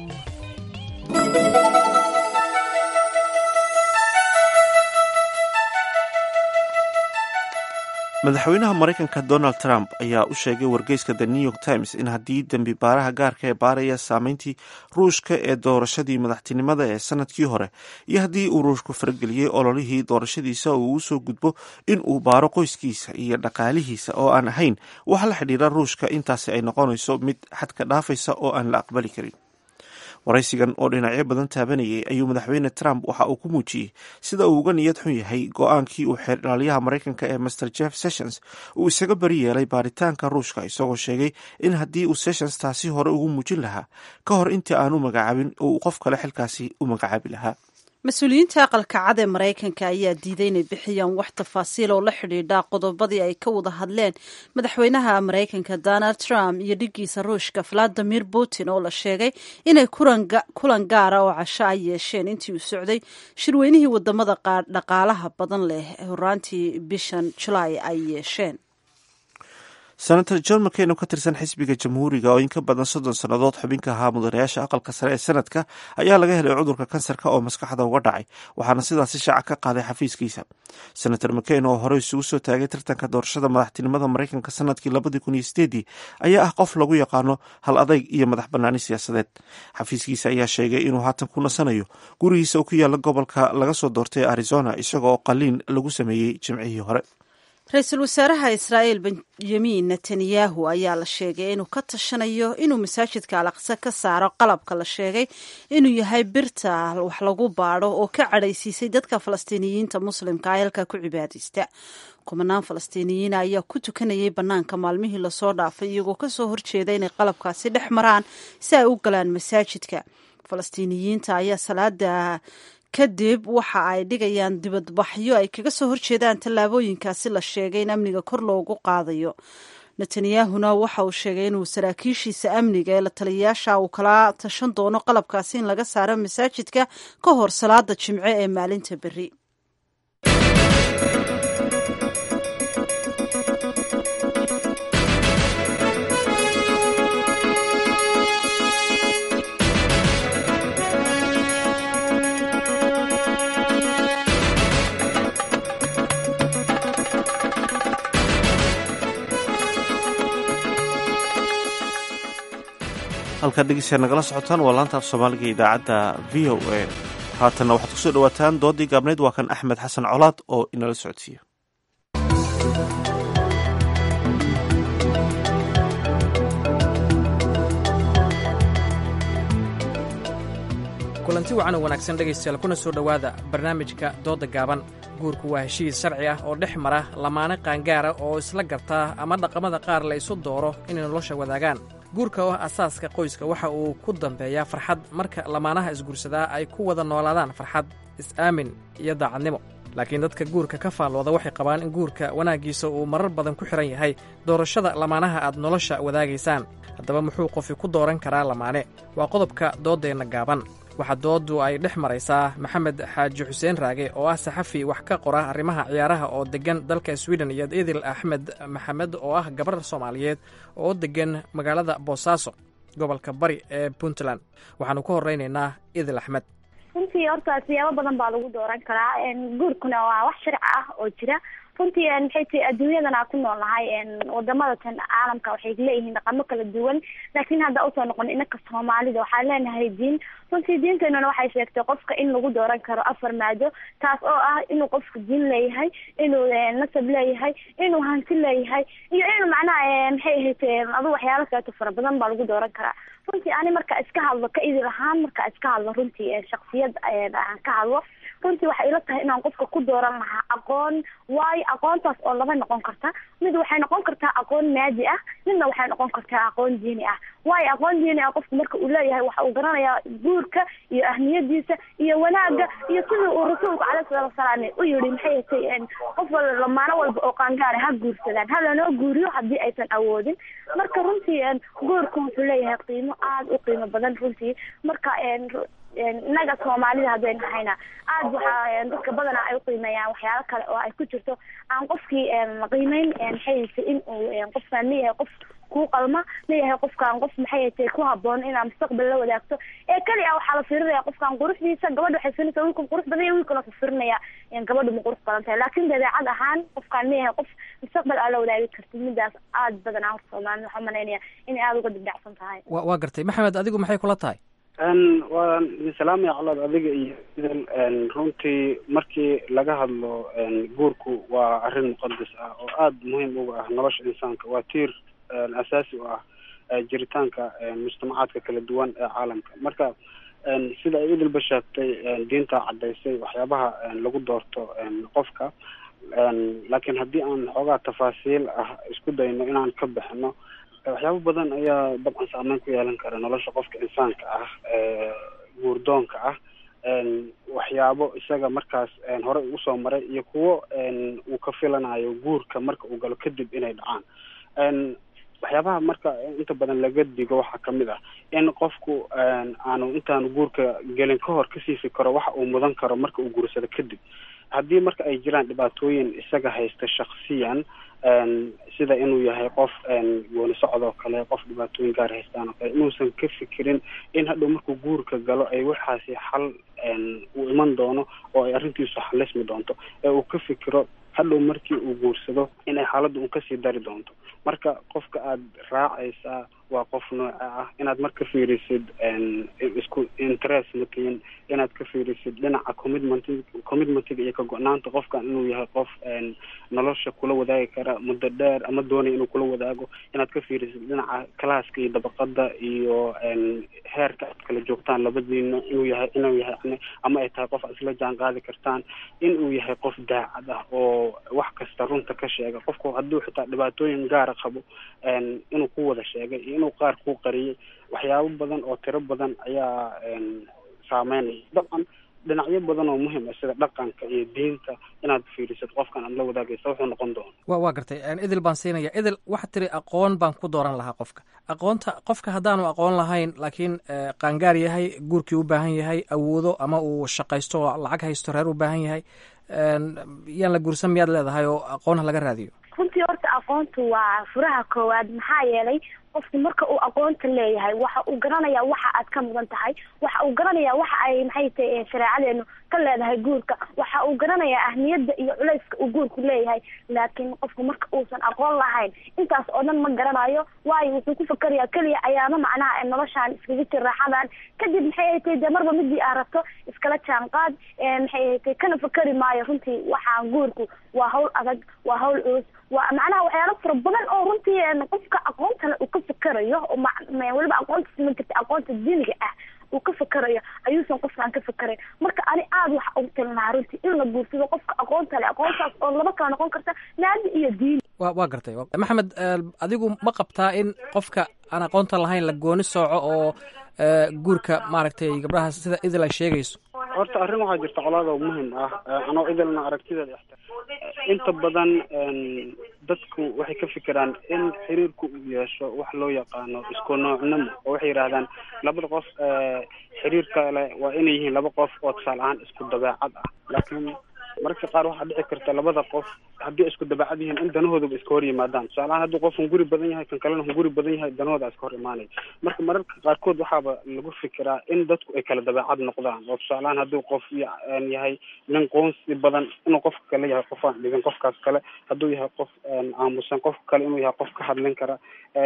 madaxweynaha maraykanka donald trump ayaa u sheegay wargeyska the new york times in haddii dembi baaraha gaarka ee baaraya saameyntii ruushka ee doorashadii madaxtinimada ee sanadkii hore iyo haddii uu ruushku farageliyey ololihii doorashadiisa uu usoo gudbo in uu baaro qoyskiisa iyo dhaqaalihiisa oo aan ahayn wax la xidhiira ruushka, intaasi ay noqonayso mid xadka dhaafaysa oo aan la aqbali karin. waraysigan oo dhinacyo badan taabanayay ayuu madaxweyne trump waxa uu ku muujiyey sida uu uga niyad xun yahay go-aankii uu xeer ilaaliyaha maraykanka ee master jeff sessions uu isaga bari yeelay baaritaanka ruushka, isagoo sheegay in haddii uu sessions taasi hore ugu muujin lahaa ka hor intii aanu magacaabin oo uu qof kale xilkaasi u magacaabi lahaa. mas-uuliyiinta aqalka cad ee maraykanka ayaa diiday inay bixiyaan wax tafaasiil oo la xidhiidha qodobadii ay ka wada hadleen madaxweynaha maraykanka donald trump iyo dhigiisa ruushka valadimir putin oo la sheegay inay kulan gaara oo casho ay yeesheen intii uu socday shirweynihii wadamada dhaqaalaha badan leh horaantii bishan julaay ay yeesheen. senator john mccain oo ka tirsan xisbiga jamhuuriga oo in ka badan soddon sannadood xubinka ahaa mudanayaasha aqalka sare ee sanadka ayaa laga helay cudurka kansarka oo maskaxda uga dhacay, waxaana sidaasi shaaca ka qaaday xafiiskiisa. senator mccain oo horey isugu soo taagay tartanka doorashada madaxtinimada maraykanka sanadkii labadii kun iyo sideedii ayaa ah qof lagu yaqaano hal adayg iyo madax banaani siyaasadeed. xafiiskiisa ayaa sheegay inuu haatan ku nasanayo gurigiisa oo ku yaala gobolka laga soo doortay arizona, isaga oo qaliin lagu sameeyey jimcihii hore. ra-iisul wasaaraha israa'iil benyamin netanyahu ayaa la sheegay inuu ka tashanayo inuu masaajidka alaqsa ka saaro qalabka la sheegay inuu yahay birta wax lagu baadho oo ka cadhaysiisay dadka falastiiniyiinta muslimka ah halka ku cibaadaysta. kumanaan falastiiniyiina ayaa ku tukanayay bannaanka maalmihii lasoo dhaafay iyagoo kasoo horjeeda inay qalabkaasi dhex maraan si ay u galaan masaajidka. falastiiniyiinta ayaa salaada kadib waxa ay dhigayaan dibadbaxyo ay kaga soo horjeedaan tallaabooyinkaasi la sheegay in amniga kor loogu qaadayo. netanyahuna waxa uu sheegay inuu saraakiishiisa amniga ee la taliyayaasha uu kala tashan doono qalabkaasi in laga saaro masaajidka ka hor salaada jimce ee maalinta berri. halkaad dhegeystayaal nagala socotaan waa laanta af soomaaliga idaacadda v o a. haatanna waxaad kusoo dhawaataan doodii gaabnayd. waa kan axmed xasan colaad oo inala socodsiiya. kulanti wacan oo wanaagsan dhegaystayaal kuna soo dhowaada barnaamijka doodda gaaban. guurku waa heshiis sharci ah oo dhex mara lamaane qaangaara oo isla gartaa ama dhaqamada qaar la isu dooro inay nolosha wadaagaan. guurka oo asaaska qoyska waxa uu ku dambeeyaa farxad marka lamaanaha isguursadaa ay ku wada noolaadaan farxad, is-aamin iyo daacadnimo. laakiin dadka guurka ka faallooda waxay qabaan in guurka wanaaggiisa uu marar badan ku xidhan yahay doorashada lamaanaha aad nolosha wadaagaysaan. haddaba muxuu qofi ku dooran karaa lamaane? waa qodobka dooddeenna gaaban. waxaa dooddu ay dhex maraysaa maxamed xaaji xuseen raage oo ah saxafi wax ka qora arrimaha ciyaaraha oo deggan dalka sweden iyo idil axmed maxamed oo ah gabar soomaaliyeed oo deggan magaalada boosaaso gobolka bari ee puntland. waxaanu ka horraynaynaa idil axmed. runtii horta siyaabo badan baa lagu dooran karaa. guurkuna waa wax sharci ah oo jira. runtii maxay tahay adduunyadan aan ku noolnahay wadamada tan caalamka waxay leeyihiin dhaqamo kala duwan, laakiin hadda usoo noqon inaka soomaalida waxaan leenahay diin. runtii diinteenuna waxay sheegtay qofka in lagu dooran karo afar maado, taas oo ah inuu qofka diin leeyahay, inuu nasab leeyahay, inuu hanti leeyahay iyo inuu macnaha maxay ahayd adu waxyaalo kaleeto fara badan baa lagu dooran karaa. runtii ani marka iska hadlo ka idil ahaan marka iska hadlo runtii shaksiyad aan ka hadlo runtii waxay ila tahay inaan qofka ku dooran lahaa aqoon, waayo aqoontaas oo laba noqon karta. mid waxay noqon kartaa aqoon maadi ah, midna waxay noqon kartaa aqoon diini ah. waayo aqoon diini ah qofku marka uu leeyahay waxa uu garanayaa guurka iyo ahmiyadiisa iyo wanaaga iyo sidii uu rasuulku calayhi salaatu wasalaam u yidhi maxay tahay qof walba lamaano walba oo qaangaar ha guursadaan, ha lanoo guuriyo haddii aysan awoodin. marka runtii guurku wuxuu leeyahay qiimo aad u qiimo badan runtii. marka inaga Soomaalida hadeen hayna aad waxa dadka badan ay u qiimeeyaan waxyaalo kale oo ay ku jirto aan qofkii qiimeyn maxay tahay in uu qofkan leeyahay qof ku qalma, leeyahay qofkan qof maxay tahay ku haboon inaan mustaqbal la wadaagto. ee kali ah waxa la fiirinayaa qofkan quruxdiisa, gabadha waxay fiirinaysaa wiilku qurux badan yahay, wiilku la fiirinaya in gabadhu ma qurux badan tahay. laakiin dabeecad ahaan qofkan leeyahay qof mustaqbal la wadaagi karto, midaas aad badan aan Soomaaliya waxaan maleynaya in aad uga dibdhacsan tahay. waa gartay. Maxamed, adigu maxay kula tahay? n waa salaam ya calaad adiga iyo n runtii markii laga hadlo guurku waa arrin muqadas ah oo aad muhiim uga ah nolosha insaanka. waa tiir asaasi u ah jiritaanka mujtamacaadka kala duwan ee caalamka. marka sida ay idilba sheegtay diinta cadaysay waxyaabaha lagu doorto qofka, laakiin haddii aan xoogaa tafaasiil ah isku dayno inaan ka bixino, waxyaabo badan ayaa dabcan saameyn ku yeelan kara nolosha qofka insaanka ah ee guurdoonka ah. waxyaabo isaga markaas hore ugu soo maray iyo kuwo uu ka filanayo guurka marka uu galo kadib inay dhacaan. waxyaabaha marka inta badan laga digo waxaa kamid ah in qofku aanu intaanu guurka gelin ka hor kasii fikiro waxa uu mudan karo marka uu guursado kadib. haddii marka ay jiraan dhibaatooyin isaga haysta shaksiyan, sida inuu yahay qof gooni socod oo kale, qof dhibaatooyin gaar haystaan oo kale, inuusan ka fikirin in hadhow markuu guurka galo ay waxaasi xal uu iman doono oo ay arrintiisu xalismi doonto, ee uu ka fikiro hadhow markii uu guursado inay xaaladdu un kasii dari doonto. marka qofka aad raacaysaa waa qof nooca ah inaad marka fiirisid isku interest matiin, inaad ka fiirisid dhinaca commitment commitmentiga iyo ka go-naanta qofkan inuu yahay qof nolosha kula wadaagi kara muddo dheer ama doonaya inuu kula wadaago, inaad ka fiirisid dhinaca classka iyo dabaqada iyo heerka aad kala joogtaan labadiina inuu yahay inuu yahay ama ay tahay qof isla jaan qaadi kartaan, inuu yahay qof daacad ah oo wax kasta runta ka sheega. qofku hadduu xitaa dhibaatooyin gaara qabo inuu ku wada sheegay iyo inuu qaar ku qariyay, waxyaabo badan oo tiro badan ayaa saameynaya. dabcan dhinacyo badan oo muhiim ah sida dhaqanka iyo diinta inaad fiirisid qofkan aad la wadaagaysa wuxuu noqon doona. wa waa gartay. idil baan siinaya. idil waxaad tiri aqoon baan ku dooran lahaa qofka. aqoonta qofka haddaanu aqoon lahayn laakiin qaangaar yahay, guurkii u baahan yahay, awoodo ama uu shaqaysto oo lacag haysto, reer u baahan yahay, yaan la guursan miyaad leedahay oo aqoonha laga raadiyo? runtii horta aqoontu waa furaha koowaad. maxaa yeelay qofku marka uu aqoonta leeyahay waxa uu garanayaa waxa aad ka mudan tahay, waxa uu garanayaa waxa ay maxay tahay shareecadeenu ka leedahay guurka, waxa uu garanayaa ahmiyadda iyo culayska uu guurku leeyahay. laakiin qofku marka uusan aqoon lahayn intaas oo dhan ma garanayo, waayo wuxuu ku fakarayaa keliya ayaama macnaha noloshaan iskaga jir raaxadan, kadib maxay tahay dee marba midii aad rabto iskala jaanqaad, maxay tahay kana fakari maayo. runtii waxaan guurku waa hawl adag, waa hawl culus, waa macnaha waxyaalo fara badan oo runtii qofka aqoonta leh uu ka fakarayo oo weliba aqoonta ma jirta aqoonta diiniga ah uu ka fakarayo ayuusan qofkaan ka fakarayn. marka ani aad waxa ugu talin lahaa runtii in la guursado qofka aqoonta leh, aqoontaas oo laba kala noqon karta maadi iyo diini. wa waa gartay. maxamed, adigu ma qabtaa in qofka aan aqoonta lahayn la gooni sooco oo guurka maaragtay gabdhaha sida idil ay sheegayso? horta arrin waxaa jirta colaad oo muhiim ah, anoo idilna aragtideeda inta badan dadku waxay ka fikiraan in xiriirku uu yeesho wax loo yaqaano isku noocnimo, oo waxay yidhaahdaan labada qof xiriirka leh waa inay yihiin laba qof oo tusaale ahaan isku dabeecad ah. laakiin mararka qaar waxaa dhici karta labada qof haddii isku dabeecad yihiin in danahoodaba iska hor yimaadaan. tusaale ahaan haddii qof hunguri badan yahay kan kalena hunguri badan yahay, danahooda iska hor imaanay. marka mararka qaarkood waxaaba lagu fikiraa in dadku ay kala dabeecad noqdaan, oo tusaale ahaan haddii qof yahay nin qoonsi badan inuu qofka kale yahay qof aan dhigin qofkaas kale, hadduu yahay qof aamusan qofka kale inuu yahay qof ka hadlin kara.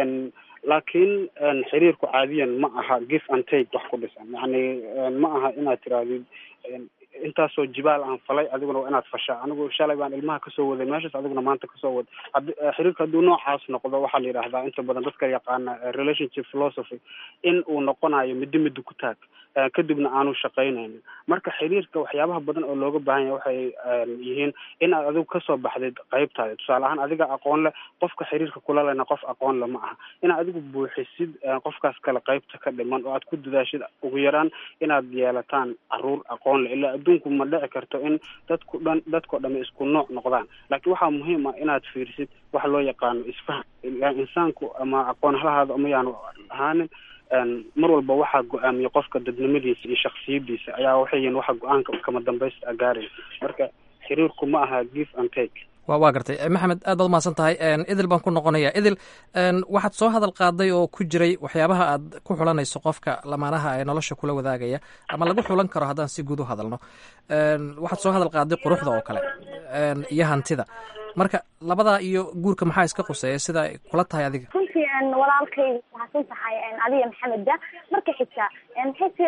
laakiin xiriirku caadiyan ma aha give and take wax ku dhisan, yani ma aha inaad tirahdid intaasoo jibaal aan falay adiguna waa inaad fashaa. anigu shalay baan ilmaha kasoo waday meeshaas, adiguna maanta kasoo wad. Had xiriirka hadduu noocaas noqdo waxaa la yidhaahdaa inta badan dadka yaqaana relationship philosophy in uu noqonayo middo middo ku taag kadibna aanu shaqaynaynin. marka xiriirka waxyaabaha badan oo looga baahan yahay waxay yihiin in aad adigu kasoo baxdid qaybtaada. tusaale ahaan adiga aqoon leh, qofka xiriirka kula lehna qof aqoon le ma aha. inaad adigu buuxisid qofkaas kale qaybta ka dhiman oo aad ku dadaashid ugu yaraan inaad yeelataan caruur aqoon leh. ilaa adduunku ma dhici karto in dadku dhan dadkao dhami isku nooc noqdaan, laakiin waxaa muhiim ah inaad fiirisid waxa loo yaqaano isfahan. insaanku ama aqoon halahaada ama yaanu ahaanin, mar walba waxaa go-aamiya qofka dadnimadiisa iyo shaksiyadiisa ayaa waxay yihiin waxa go-aanka kama dambaysta gaaraya. marka xiriirku ma aha give and take. wa waa gartay maxamed, aad baad umahadsan tahay. idil baan ku noqonaya. idil, waxaad soo hadal qaaday oo ku jiray waxyaabaha aad ku xulanayso qofka lamaanaha ee nolosha kula wadaagaya ama lagu xulan karo haddaan si guud u hadalno. waxaad soo hadal qaaday quruxda oo kale iyo hantida. marka labadaa iyo guurka maxaa iska quseeya sida ay kula tahay adiga? runtii walaalkayga mahadsan tahay adiga maxameda. marka xigta xigta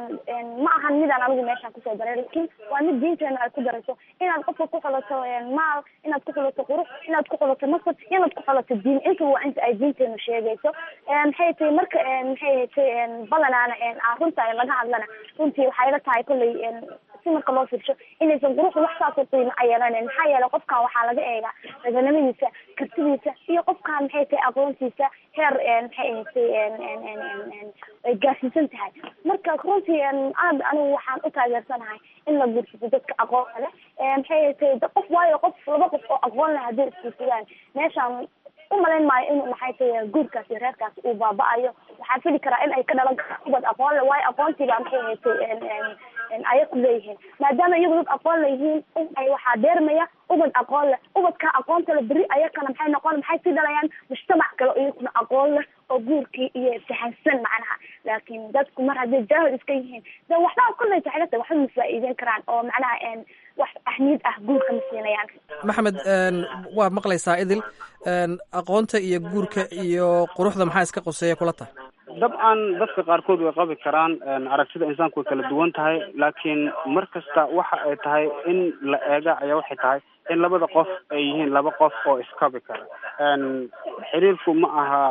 ma ahan midaan anigu meeshaan kusoo daray, laakiin waa mid diinteena ay ku darayso inaad qofka ku xulato maal, inaad ku xulato qurux, inaad ku xulato nasab, inaad ku xulato diin. inta waa inta ay diinteenu sheegayso. maxay tahay marka maxay tahay badanaana runta laga hadlana runtii waxay la tahay kolley si marka loo fiirsho inaysan quruxda wax saas u qiimo a yeelanen. maxaa yeelay qofkan waxaa laga eegaa raganimadiisa, kartidiisa iyo qofkan maxay tahay aqoontiisa heer maxay ahatay ay gaarsiisan tahay. marka runtii aad anigu waxaan u taageersanahay in la guursado dadka aqoon leh. maxay ahatay qof waayo qof laba qof oo aqoon leh haddii isguursadaan meeshaan umalayn maayo in maxay tahay guurkaas iyo reerkaas uu baaba-ayo. waxaa fili karaa in ay ka dhalan karaan ubad aqoon leh, waayo aqoontiibaa maxay ahatay aya ku leeyihiin. maadaama iyagu dad aqoon leyihiin waxaa deermaya ubad aqoon leh. ubadka aqoonta le beri ayakana maxay noqon maxay sii dhalayaan mujtamac kale iyaguna aqoon leh oo guurkii iyo fahansan macnaha. laakiin dadku mar hadday jaahil iska yihiin de waxbaa kolley taxilata waxba ma faa'iideyn karaan oo macnaha wax ahmiyad ah guurka ma siinayaan. maxamed, waa maqlaysaa idil, aqoonta iyo guurka iyo quruxda maxaa iska quseeya kula tahay? dabcan dadka qaarkood way qabi karaan, aragtida insaanku way kala duwan tahay, laakiin mar kasta waxa ay tahay in la eega ayaa waxay tahay in labada qof ay yihiin laba qof oo iskabi kara. xiriirku ma aha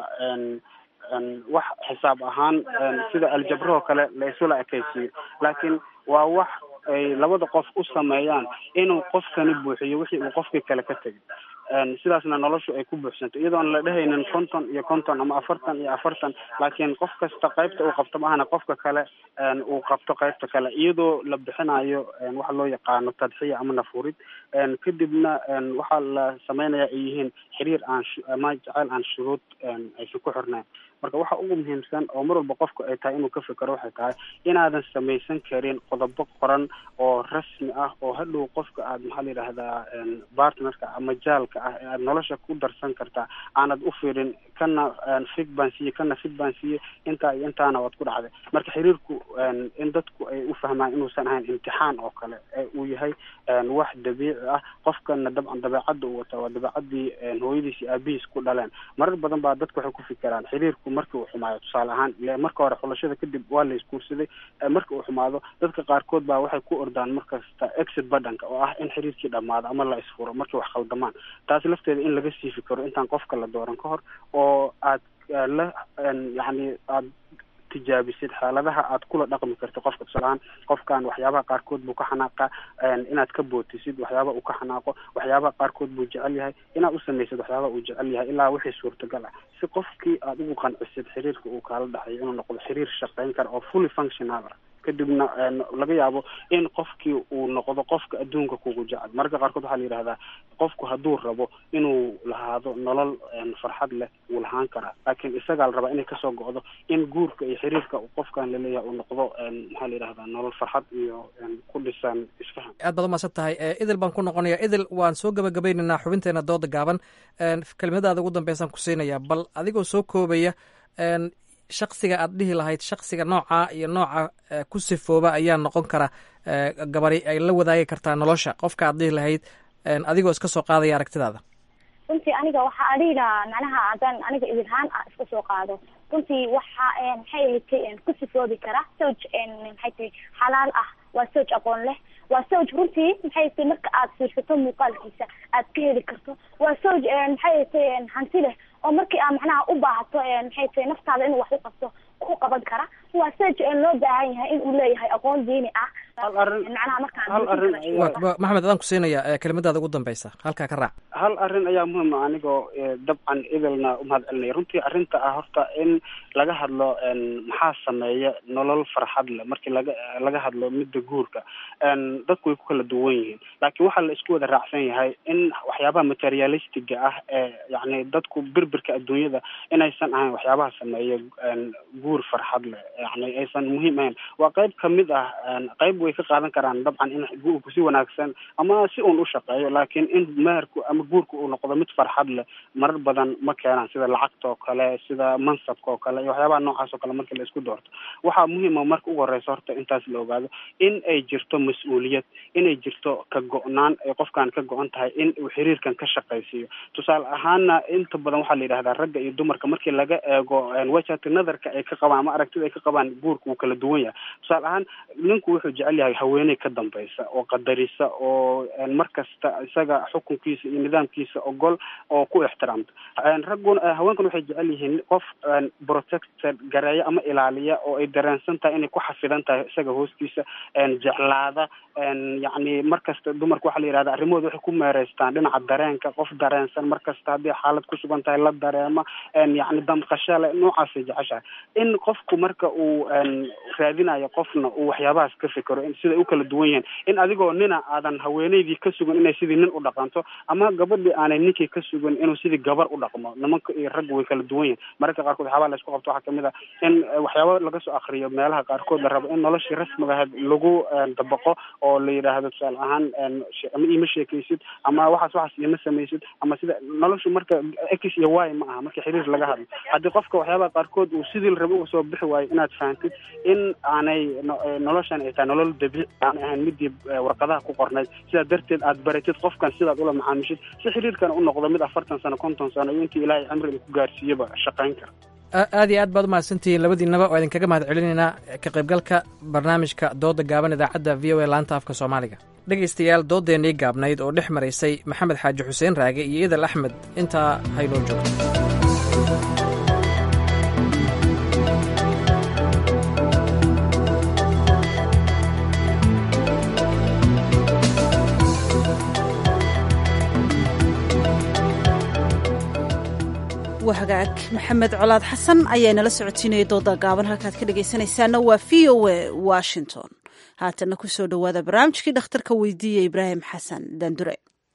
wax xisaab ahaan sida aljabrahoo kale la isula ekaysiiyo, laakiin waa wax ay labada qof u sameeyaan inuu qofkani buuxiyo wixii uu qofkii kale ka tegay. sidaasna noloshu ay ku buuxsanto iyadoo aan la dhehaynin konton iyo konton ama afartan iyo afartan, laakiin qof kasta qaybta uu qabto maahana qofka kale uu qabto qaybta kale, iyadoo la bixinayo waxa loo yaqaano tadxiya ama nafurid. kadibna waxaa la sameynaya ay yihiin xiriir aan ama jacayl aan shuruud aysan ku xirnayn. marka waxa ugu muhiimsan oo mar walba qofku ay tahay inuu ka fikero waxay tahay inaadan samaysan karin qodobo qoran oo rasmi ah oo hadhow qofka aad maxaa la yidhaahdaa partnerka ama jaalka ah ee aad nolosha ku darsan kartaa aanad u fiirin kana fig baan siiye kana fig baan siiye intaa iyo intaana waad ku dhacday. marka xiriirku in dadku ay u fahmaan inuusan ahayn imtixaan oo kale ee uu yahay wax dabiici ah. qofkana dabcan dabeecadda uu wataa waa dabeecadii hooyadiis iyo aabihiis ku dhaleen. marar badan baa dadku waxay ku fikiraan xiriirku markii uu xumaayo, tusaale ahaan marka hore xulashada kadib waa la isguursaday, marka uu xumaado dadka qaarkood baa waxay ku ordaan markasta exit badhanka oo ah in xiriirkii dhamaado ama la isfuro markii wax khaldamaan. taas lafteeda in laga sii fikiro intaan qofka la dooran ka hor oo aad la yani aad tijaabisid xaaladaha aad kula dhaqmi karto qofka. tusaalahaan qofkan waxyaabaha qaarkood buu ka xanaaqa inaad ka bootisid waxyaaba uu ka xanaaqo, waxyaabaha qaarkood buu jecel yahay inaad u samaysid waxyaaba uu jecel yahay ilaa wixii suurtagal ah si qofkii aad ugu qancisid xiriirka uu kaala dhaxayo inuu noqdo xiriir shaqayn kara oo fully functional ah. kadibna laga yaabo in qofkii uu noqdo qofka adduunka kugu jecel. marka qaarkood waxaa la yidhahdaa qofku hadduu rabo inuu lahaado nolol farxad leh wuu lahaan karaa, laakiin isagaa la rabaa inay kasoo go'do in guurka iyo xiriirka qofkan laleeyahay uu noqdo maxaa la yidhahdaa nolol farxad iyo ku dhisan isfahan. aad baad umahadsan tahay. idil baan ku noqonaya. idil, waan soo gabagabaynaynaa xubinteena dooda gaaban. kelimadaada ugu dambeysaan ku siinaya, bal adigoo soo koobaya shaksiga aad dhihi lahayd shaksiga nooca iyo nooca ku sifooba ayaa noqon kara gabari ay la wadaagi kartaa nolosha, qofka aad dhihi lahayd adigoo iska soo qaadaya aragtidaada? runtii aniga waxaa adhihi lahaa macnaha haddaan aniga idilhaan ah iska soo qaado runtii waxa maxay ahatay ku sifoobi kara soj maxay tahay xalaal ah waa sawj aqoon leh, waa sawj runtii maxay tahay marka aad fiirsato muuqaalkiisa aad ka heli karto, waa sawj maxay tahay hanti leh oo markii aad macnaha u baahato maxay tahay naftaada inuu wax u qabto ku qaban kara, waa sawj loo baahan yahay in uu leeyahay aqoon diini ah. macnaha markaan maxamed adaan ku siinaya kelimadaada ugu dambaysa halkaa ka raac. hal arrin ayaa muhiim ah anigoo dabcan idilna umahad celinaya runtii arrinta ah horta in laga hadlo maxaa sameeya nolol farxad leh markii laga laga hadlo midda guurka dadku way ku kala duwan yihiin, laakiin waxaa la isku wada raacsan yahay in waxyaabaha materialistiga ah ee yacni dadku birbirka adduunyada inaysan ahayn waxyaabaha sameeya guur farxad leh, yacni aysan muhiim ahayn. waa qayb kamid ah qayb way ka qaadan karaan dabcan in guurku si wanaagsan ama si uun u shaqeeyo, laakiin in meherku ama guurku uu noqdo mid farxad leh marar badan ma keenaan, sida lacagta oo kale, sida mansabka oo kale iyo waxyaabaha noocaas oo kale markii la isku doorto. waxaa muhiima marka ugu horeysa horta intaas la ogaado in ay jirto mas-uuliyad, inay jirto ka go-naan ay qofkan ka go-an tahay in uu xiriirkan ka shaqaysiiyo. tusaale ahaana inta badan waxaa la yidhahdaa ragga iyo dumarka markii laga eego wajhati nadarka ay ka qabaan ama aragtida ay ka qabaan guurka wuu kala duwan yahay. tusaale ahaan ninku wuxuu jecel yahay haweeney ka dambaysa oo qadarisa oo markasta isaga xukunkiisa iyo nidaamkiisa ogol oo ku ixtiraamta. ragguna haweenkuna waxay jecel yihiin qof protected gareeya ama ilaaliya oo ay dareensan tahay inay ku xafidan tahay isaga hoostiisa, jeclaada yacni markasta dumarku waxaa la yidhahda arrimahooda waxay ku meereystaan dhinaca dareenka, qof dareensan markasta haddii xaalad ku sugan tahay la dareema, yacni damqasho le noocaasay jeceshahay. in qofku marka uu raadinayo qofna uu waxyaabahaas ka fikero siday u kala duwan yihiin, in adigoo nina aadan haweeneydii ka sugan inay sidii nin u dhaqanto ama gabadhii aanay ninkii ka sugan inuu sidii gabar u dhaqmo. nimanka iyo ragga way kala duwan yihiin. mararka qaarkood waxyaabaha la isku qabto waxaa kamid ah in waxyaaba laga soo akriyo meelaha qaarkood la rabo in noloshii rasmiga ahayd lagu dabaqo oo la yidhaahdo tusaale ahaan ama iima sheekaysid ama waxaas waxaas iima samaysid ama sida noloshu marka x iyo y ma aha marka xiriir laga hadlo. haddii qofka waxyaabaha qaarkood uu sidii la rabo uga soo bixi waayo inaad fahantid in aanay noloshan ay tahay nolol dabiici aan ahayn midii warqadaha ku qornayd, sidaa darteed aad baratid qofkan sidaad ula macaamishid si xiriirkan u noqdo mid afartan sano konton sano iyo intii ilaahay cimriga ku gaarsiiyaba shaqayn kara. aad iyo aad baad umahadsantihiin labadiinaba oo idinkaga mahad celinaynaa ka qaybgalka barnaamijka dooda gaaban idaacadda v o a laanta afka soomaaliga. dhegaystayaal doodeennii gaabnayd oo dhex maraysay maxamed xaaji xuseen raage iyo idal axmed intaa haynoo joogto. hagaag maxamed colaad xasan ayaa inala socotiinaya dooda gaaban halkaad ka dhegaysanaysaana waa v o a washington. haatana ku soo dhowaada barnaamijkii dhakhtarka weydiiya ibraahim xasan daandure.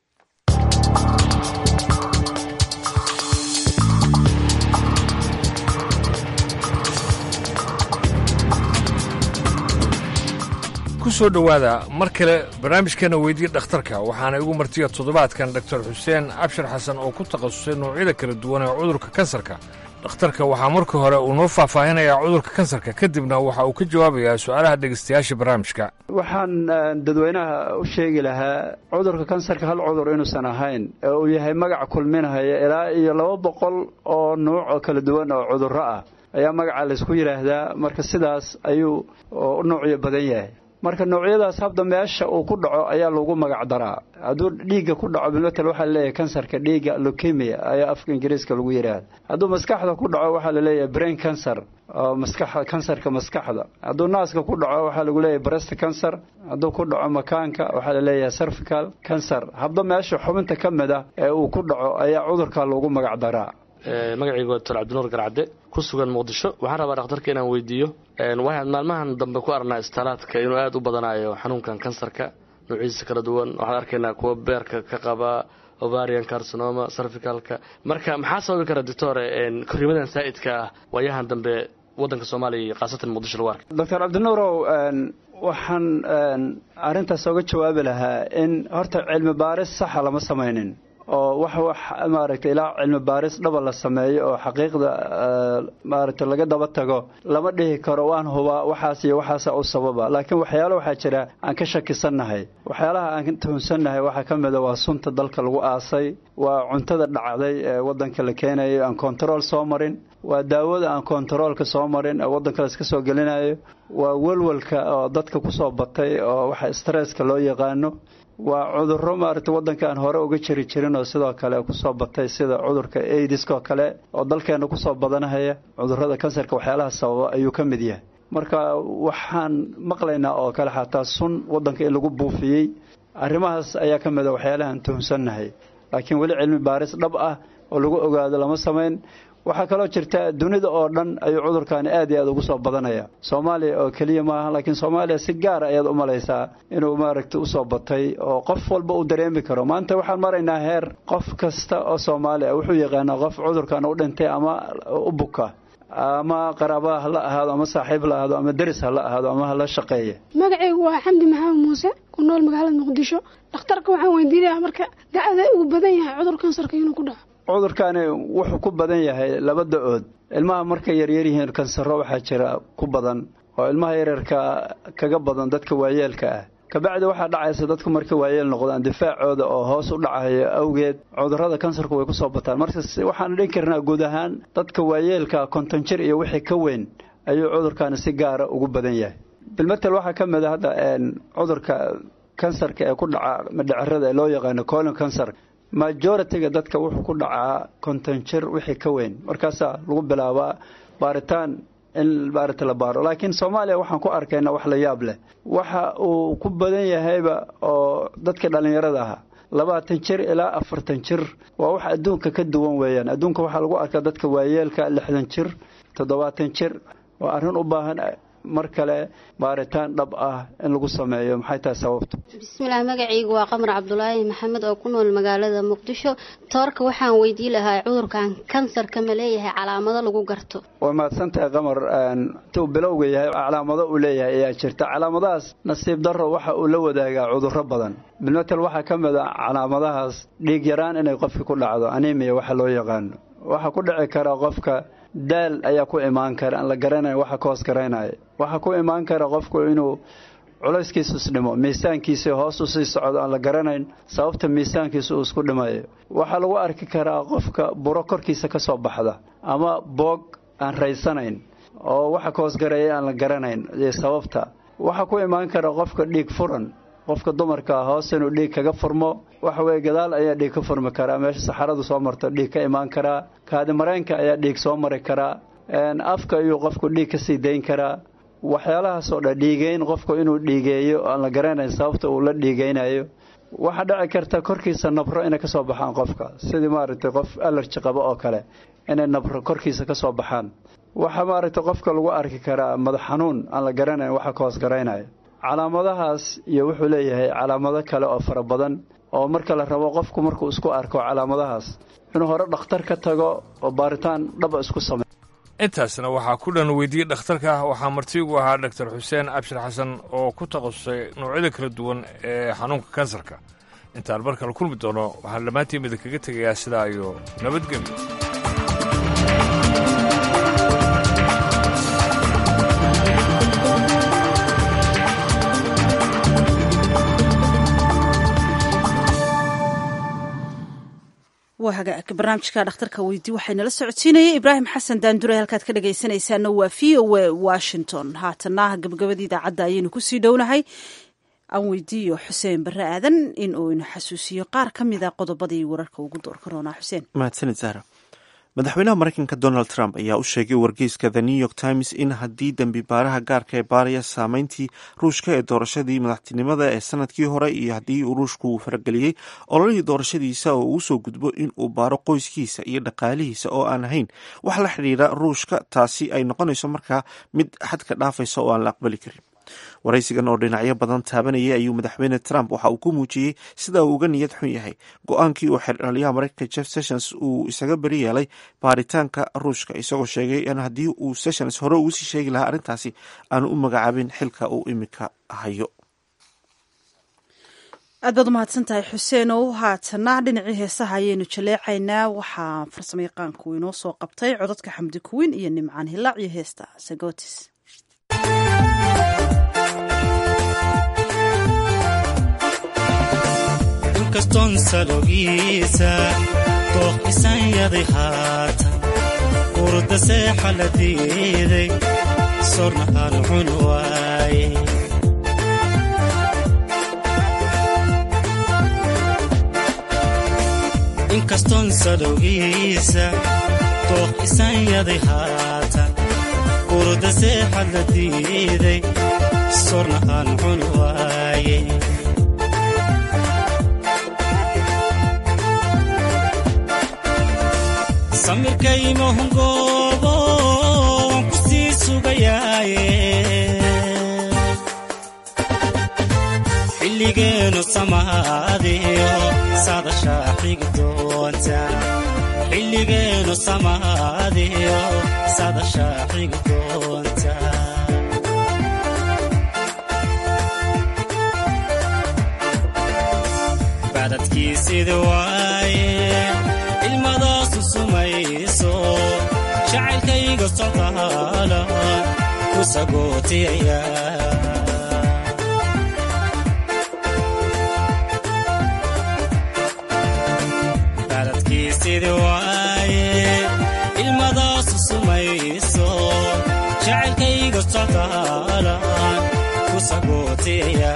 ku soo dhowaada mar kale barnaamijkeena weydiya dhakhtarka waxaana igu martiya toddobaadkan doctor xuseen abshir xasan oo ku takhasusay noocyada kala duwan ee cudurka kansarka. dhakhtarka waxaa marka hore uu noo faahfaahinayaa cudurka kansarka, kadibna waxa uu ka jawaabayaa su'aalaha dhegaystayaasha barnaamijka. waxaan dadweynaha u sheegi lahaa cudurka kansarka hal cudur inuusan ahayn ee uu yahay magac kulminahaya ilaa iyo laba boqol oo nuuc oo kala duwan oo cudurro ah ayaa magaca laysku yidhaahdaa. marka sidaas ayuu u nuucyo badan yahay. marka noocyadaas habda meesha uu ku dhaco ayaa lagu magac daraa. hadduu dhiigga ku dhaco bilmatal waxaa laleeyahay kansarka dhiigga leukemia ayaa afka ingiriiska lagu yidhaahda. hadduu maskaxda ku dhaco waxaa laleeyahay brain cancer oo maskaxa kansarka maskaxda. hadduu naaska ku dhaco waxaa lagu leeyahay breast cancer. hadduu ku dhaco makaanka waxaa laleeyahay cervical cancer. habda meesha xubinta ka mid ah ee uu ku dhaco ayaa cudurka lagu magac daraa. magacaygu waa doctor cabdinuur garcadde ku sugan muqdisho. waxaan rabaa dhakhtarka inaan weydiiyo waxaan maalmahan dambe ku arnaa istalaadka inuu aad u badanayo xanuunkan kansarka nuuciisa kala duwan. waxaan arkaynaa kuwa beerka ka qaba ovarian carcinoma, cervicalka. marka maxaa sababi kara doctore korriimadan saa'idka ah waayahan dambe waddanka soomaaliya iyo khaasatan muqdisho lagu arkay? doctor cabdinuurow waxaan arrintaas oga jawaabi lahaa in horta cilmi baaris saxa lama samaynin oo wax wax maaragtay ilaa cilmi baaris dhaba la sameeyo oo xaqiiqda maaragtay laga daba tago lama dhihi karo waan hubaa waxaas iyo waxaasa u sababa. laakiin waxyaalo waxaa jira aan ka shakisannahay. waxyaalaha aan tuhunsannahay waxaa ka mid a waa sunta dalka lagu aasay, waa cuntada dhacday ee waddanka la keenayo aan kontarool soo marin, waa daawada aan kontaroolka soo marin ee waddanka la iska soo gelinayo waa welwelka oo dadka ku soo batay oo waxa stresska loo yaqaano waa cudurro maaragtay waddanka aan hore uga jiri jirin oo sidoo kale ku soo batay sida cudurka aidiska oo kale oo dalkeena ku soo badanahaya cudurrada kansarka waxyaalaha sababa ayuu ka mid yahay marka waxaan maqlaynaa oo kale xataa sun waddanka in lagu buufiyey arrimahaas ayaa ka mid a waxyaalahan tuhunsannahay laakiin weli cilmi baaris dhab ah oo lagu ogaado lama samayn waxaa kaloo jirta dunida oo dhan ayuu cudurkaani aad iyo aad ugu soo badanaya soomaaliya oo keliya maaha laakiin soomaaliya si gaara ayaad u malaysaa inuu maaragtay usoo batay oo qof walba uu dareemi karo maanta waxaan maraynaa heer qof kasta oo soomaali ah wuxuu yaqaanaa qof cudurkan u dhintay ama u buka ama qaraaba ha la ahaado ama saaxiib la ahaado ama deris ha la ahaado ama ha la shaqeeya magacaygu waa xamdi maxamed muuse ku nool magaalada muqdisho dhakhtarka waxaan weydiinayaa marka da'da ugu badan yahay cudur kansarka inuu ku dhaco cudurkaani wuxuu ku badan yahay laba da-ood ilmaha markay yaryar yihiin kansaro waxaa jira ku badan oo ilmaha yaryarka kaga badan dadka waayeelka ah kabacdi waxaa dhacaysa dadku markay waayeel noqdaan difaacooda oo hoos u dhacayo awgeed cudurrada kansarku way ku soo bataan marka waxaan dhihi karnaa guud ahaan dadka waayeelka konton jir iyo wixii ka weyn ayuu cudurkaani si gaara ugu badan yahay bilmatel waxaa ka mid a hadda cudurka kansarka ee ku dhaca madhacerada ee loo yaqaano colon cancer majority-ga dadka wuxuu ku dhacaa konton jir wixii ka weyn markaasaa lagu bilaabaa baaritaan in baarita la baaro laakiin soomaaliya waxaan ku arkaynaa wax la yaab leh waxa uu ku badan yahayba oo dadka dhallinyarada aha labaatan jir ilaa afartan jir waa wax adduunka ka duwan weeyaan adduunka waxaa lagu arkaa dadka waayeelka lixdan jir toddobaatan jir waa arrin u baahan mar kale baaritaan dhab ah in lagu sameeyo maxay tahay sababtu bismillaah magacaygu waa qamar cabdulaahi maxamed oo ku nool magaalada muqdisho toorka waxaan weydii lahaa cudurkan kansarka ma leeyahay calaamado lagu garto waa mahadsantahay qamar tuu bilowga yahay calaamado uu leeyahay ayaa jirta calaamadahaas nasiib darro waxa uu la wadaagaa cudurro badan bilmatel waxaa ka mid a calaamadahaas dhiig yaraan inay qofka ku dhacdo anemia waxa loo yaqaano waxaa ku dhici kara qofka daal ayaa ku imaan kara aan la garanayn waxa ka hoos garaynaya waxaa ku imaan kara qofku inuu culayskiisu isdhimo miisaankiisa hoos u sii socdo aan la garanayn sababta miisaankiisa uu isku dhimayo waxaa lagu arki karaa qofka buro korkiisa ka soo baxda ama boog aan raysanayn oo waxa ka hoos garaya aan la garanayn iyo sababta waxaa ku imaan kara qofka dhiig furan qofka dumarka hoos inuu dhiig kaga furmo waxa weeye gadaal ayaa dhiig ka furmi karaa meesha saxaradu soo marto dhiig ka imaan karaa kaadi mareenka ayaa dhiig soo mari karaa afka ayuu qofku dhiig ka sii dayn karaa waxyaalahaas oo dhan dhiigeyn qofku inuu dhiigeeyo aan la garanayn sababta uu la dhiigeynayo waxaa dhici karta korkiisa nabro inay ka soo baxaan qofka sidii maaragtay qof allergy qabo oo kale inay nabro korkiisa ka soo baxaan waxaa maaragtay qofka lagu arki karaa madax xanuun aan la garanayn waxa ka hoos garaynaya calaamadahaas iyo wuxuu leeyahay calaamado kale oo fara badan oo marka la rabo qofku markuu isku arko calaamadahaas inuu hore dhakhtar ka tago oo baaritaan dhaba isku sameeyo intaasna waxaa ku dhan weydiiyey dhakhtarka waxaa martiigu ahaa doctor xuseen abshir xasan oo ku takhasusay noocyada kala duwan ee xanuunka kansarka intaan mar kale kulmi doono waxaan dhammaantiin mida kaga tegayaa sidaa iyo nabadgelyo waa hagaag barnaamijka dhakhtarka weydii waxay nala socodsiinayay ibraahim xasan daandure halkaad ka dhagaysanaysaana waa v o a washington haatana gabagabadii idaacadda ayaynu kusii dhownahay aan weydiiyo xuseen barre aadan in uu ina xasuusiyo qaar ka mida qodobadii wararka ugu doorka roonaa xuseen mahadsanid zahra madaxweynaha mareykanka donald trump ayaa u sheegay wargeyska the new york times in haddii dembi baaraha gaarka ee baaraya saameyntii ruushka ee doorashadii madaxtinimada ee sanadkii hore iyo haddii uu ruushku uu farageliyey ololihii doorashadiisa oo uu soo gudbo in uu baaro qoyskiisa iyo dhaqaalihiisa oo aan ahayn wax la xidhiira ruushka taasi ay noqonayso markaa mid xadka dhaafaysa oo aan la aqbali karin waraysigan oo dhinacyo badan taabanayay ayuu madaxweyne trump waxa uu ku muujiyey sida uu uga niyad xun yahay go-aankii uu xeraliyaha mareykanka jeff sessions uu isaga beri yeelay baaritaanka ruushka isagoo sheegay in haddii uu sessions hore uusii sheegi lahaa arrintaasi aanu u magacaabin xilka uu imika hayo aad baad umahadsan tahay xuseen oo haatana dhinacii heesaha ayaynu jaleecaynaa waxaa farsamo yaqaanku inoo soo qabtay codadka xamdi kuwin iyo nimcaan hilaac iyo heesta sagotis kaston salogiisa tooq isan yaday haatan urda seexa la diiday sorna aan cun waaye inkastoon sadowgiisa dooq isanyaday haatan urda seexa la diiday sorna aan cun waaye samirkayma hungoobo waan ku sii sugayaaye xilligeenu samaadiyo saadashaa xigi doonta xilligeenu samaadiyo saadashaa xigi doonta bacdadkiisida waaye ilmadaasu sumayso jacaylkayga socdaala ku sagootiyaya bacdadkiisida waaye ilmadaasu sumayso jacaylkayga socdaala ku sagootiyaya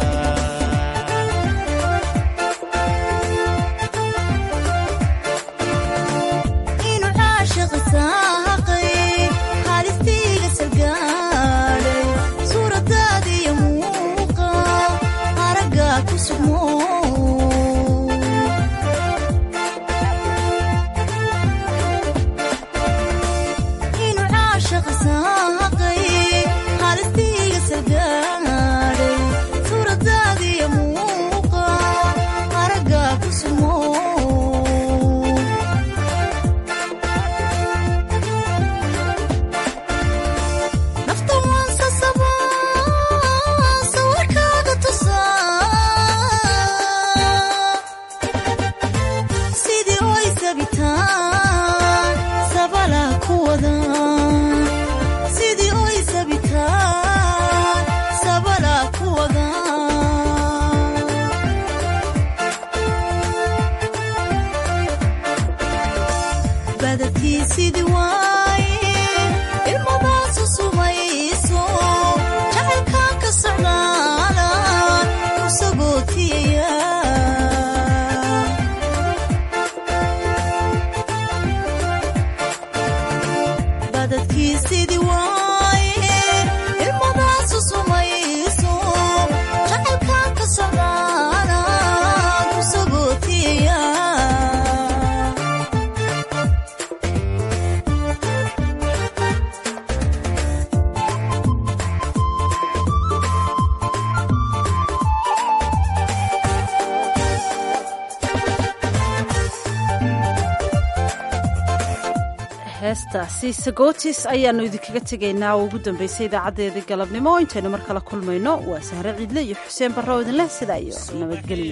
heestaasi sagotis ayaannu idinkaga tegaynaa oo ugu dambaysay idaacaddeedii galabnimo oo intaynu mar kale kulmayno waa sahre ciidle iyo xuseen barro idinleh sidaa iyo nabadgelyo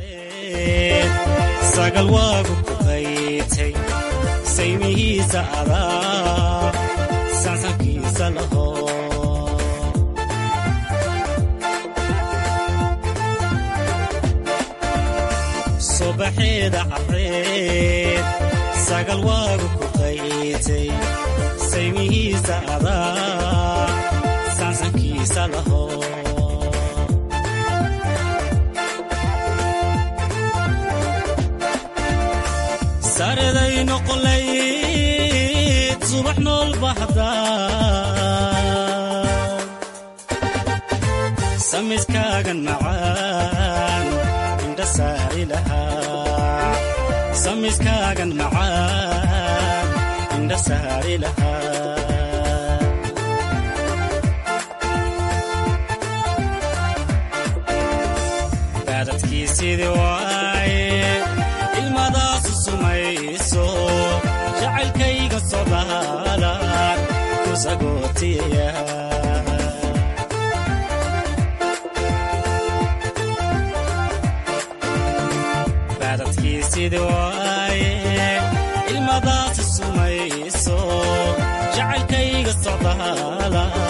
sagal waagu ku qaytay saymihiisa adaa sansankiisa laho subaxeeda careed sagal waagu ku qaytay saymihiisa adaa sansankiisa laho sareday noqolayd subax nool bahdaa samiskaagan macaan indha saari lahaa samiskaagan macaan indha saari lahaa baadadkiisidii waaye ilmadaasu sumayso jacaylkayga sodaalaan ku sagootiyaya baadadkiisidii waaye ilmadaasu sumayso jacaylkayga sodaalaan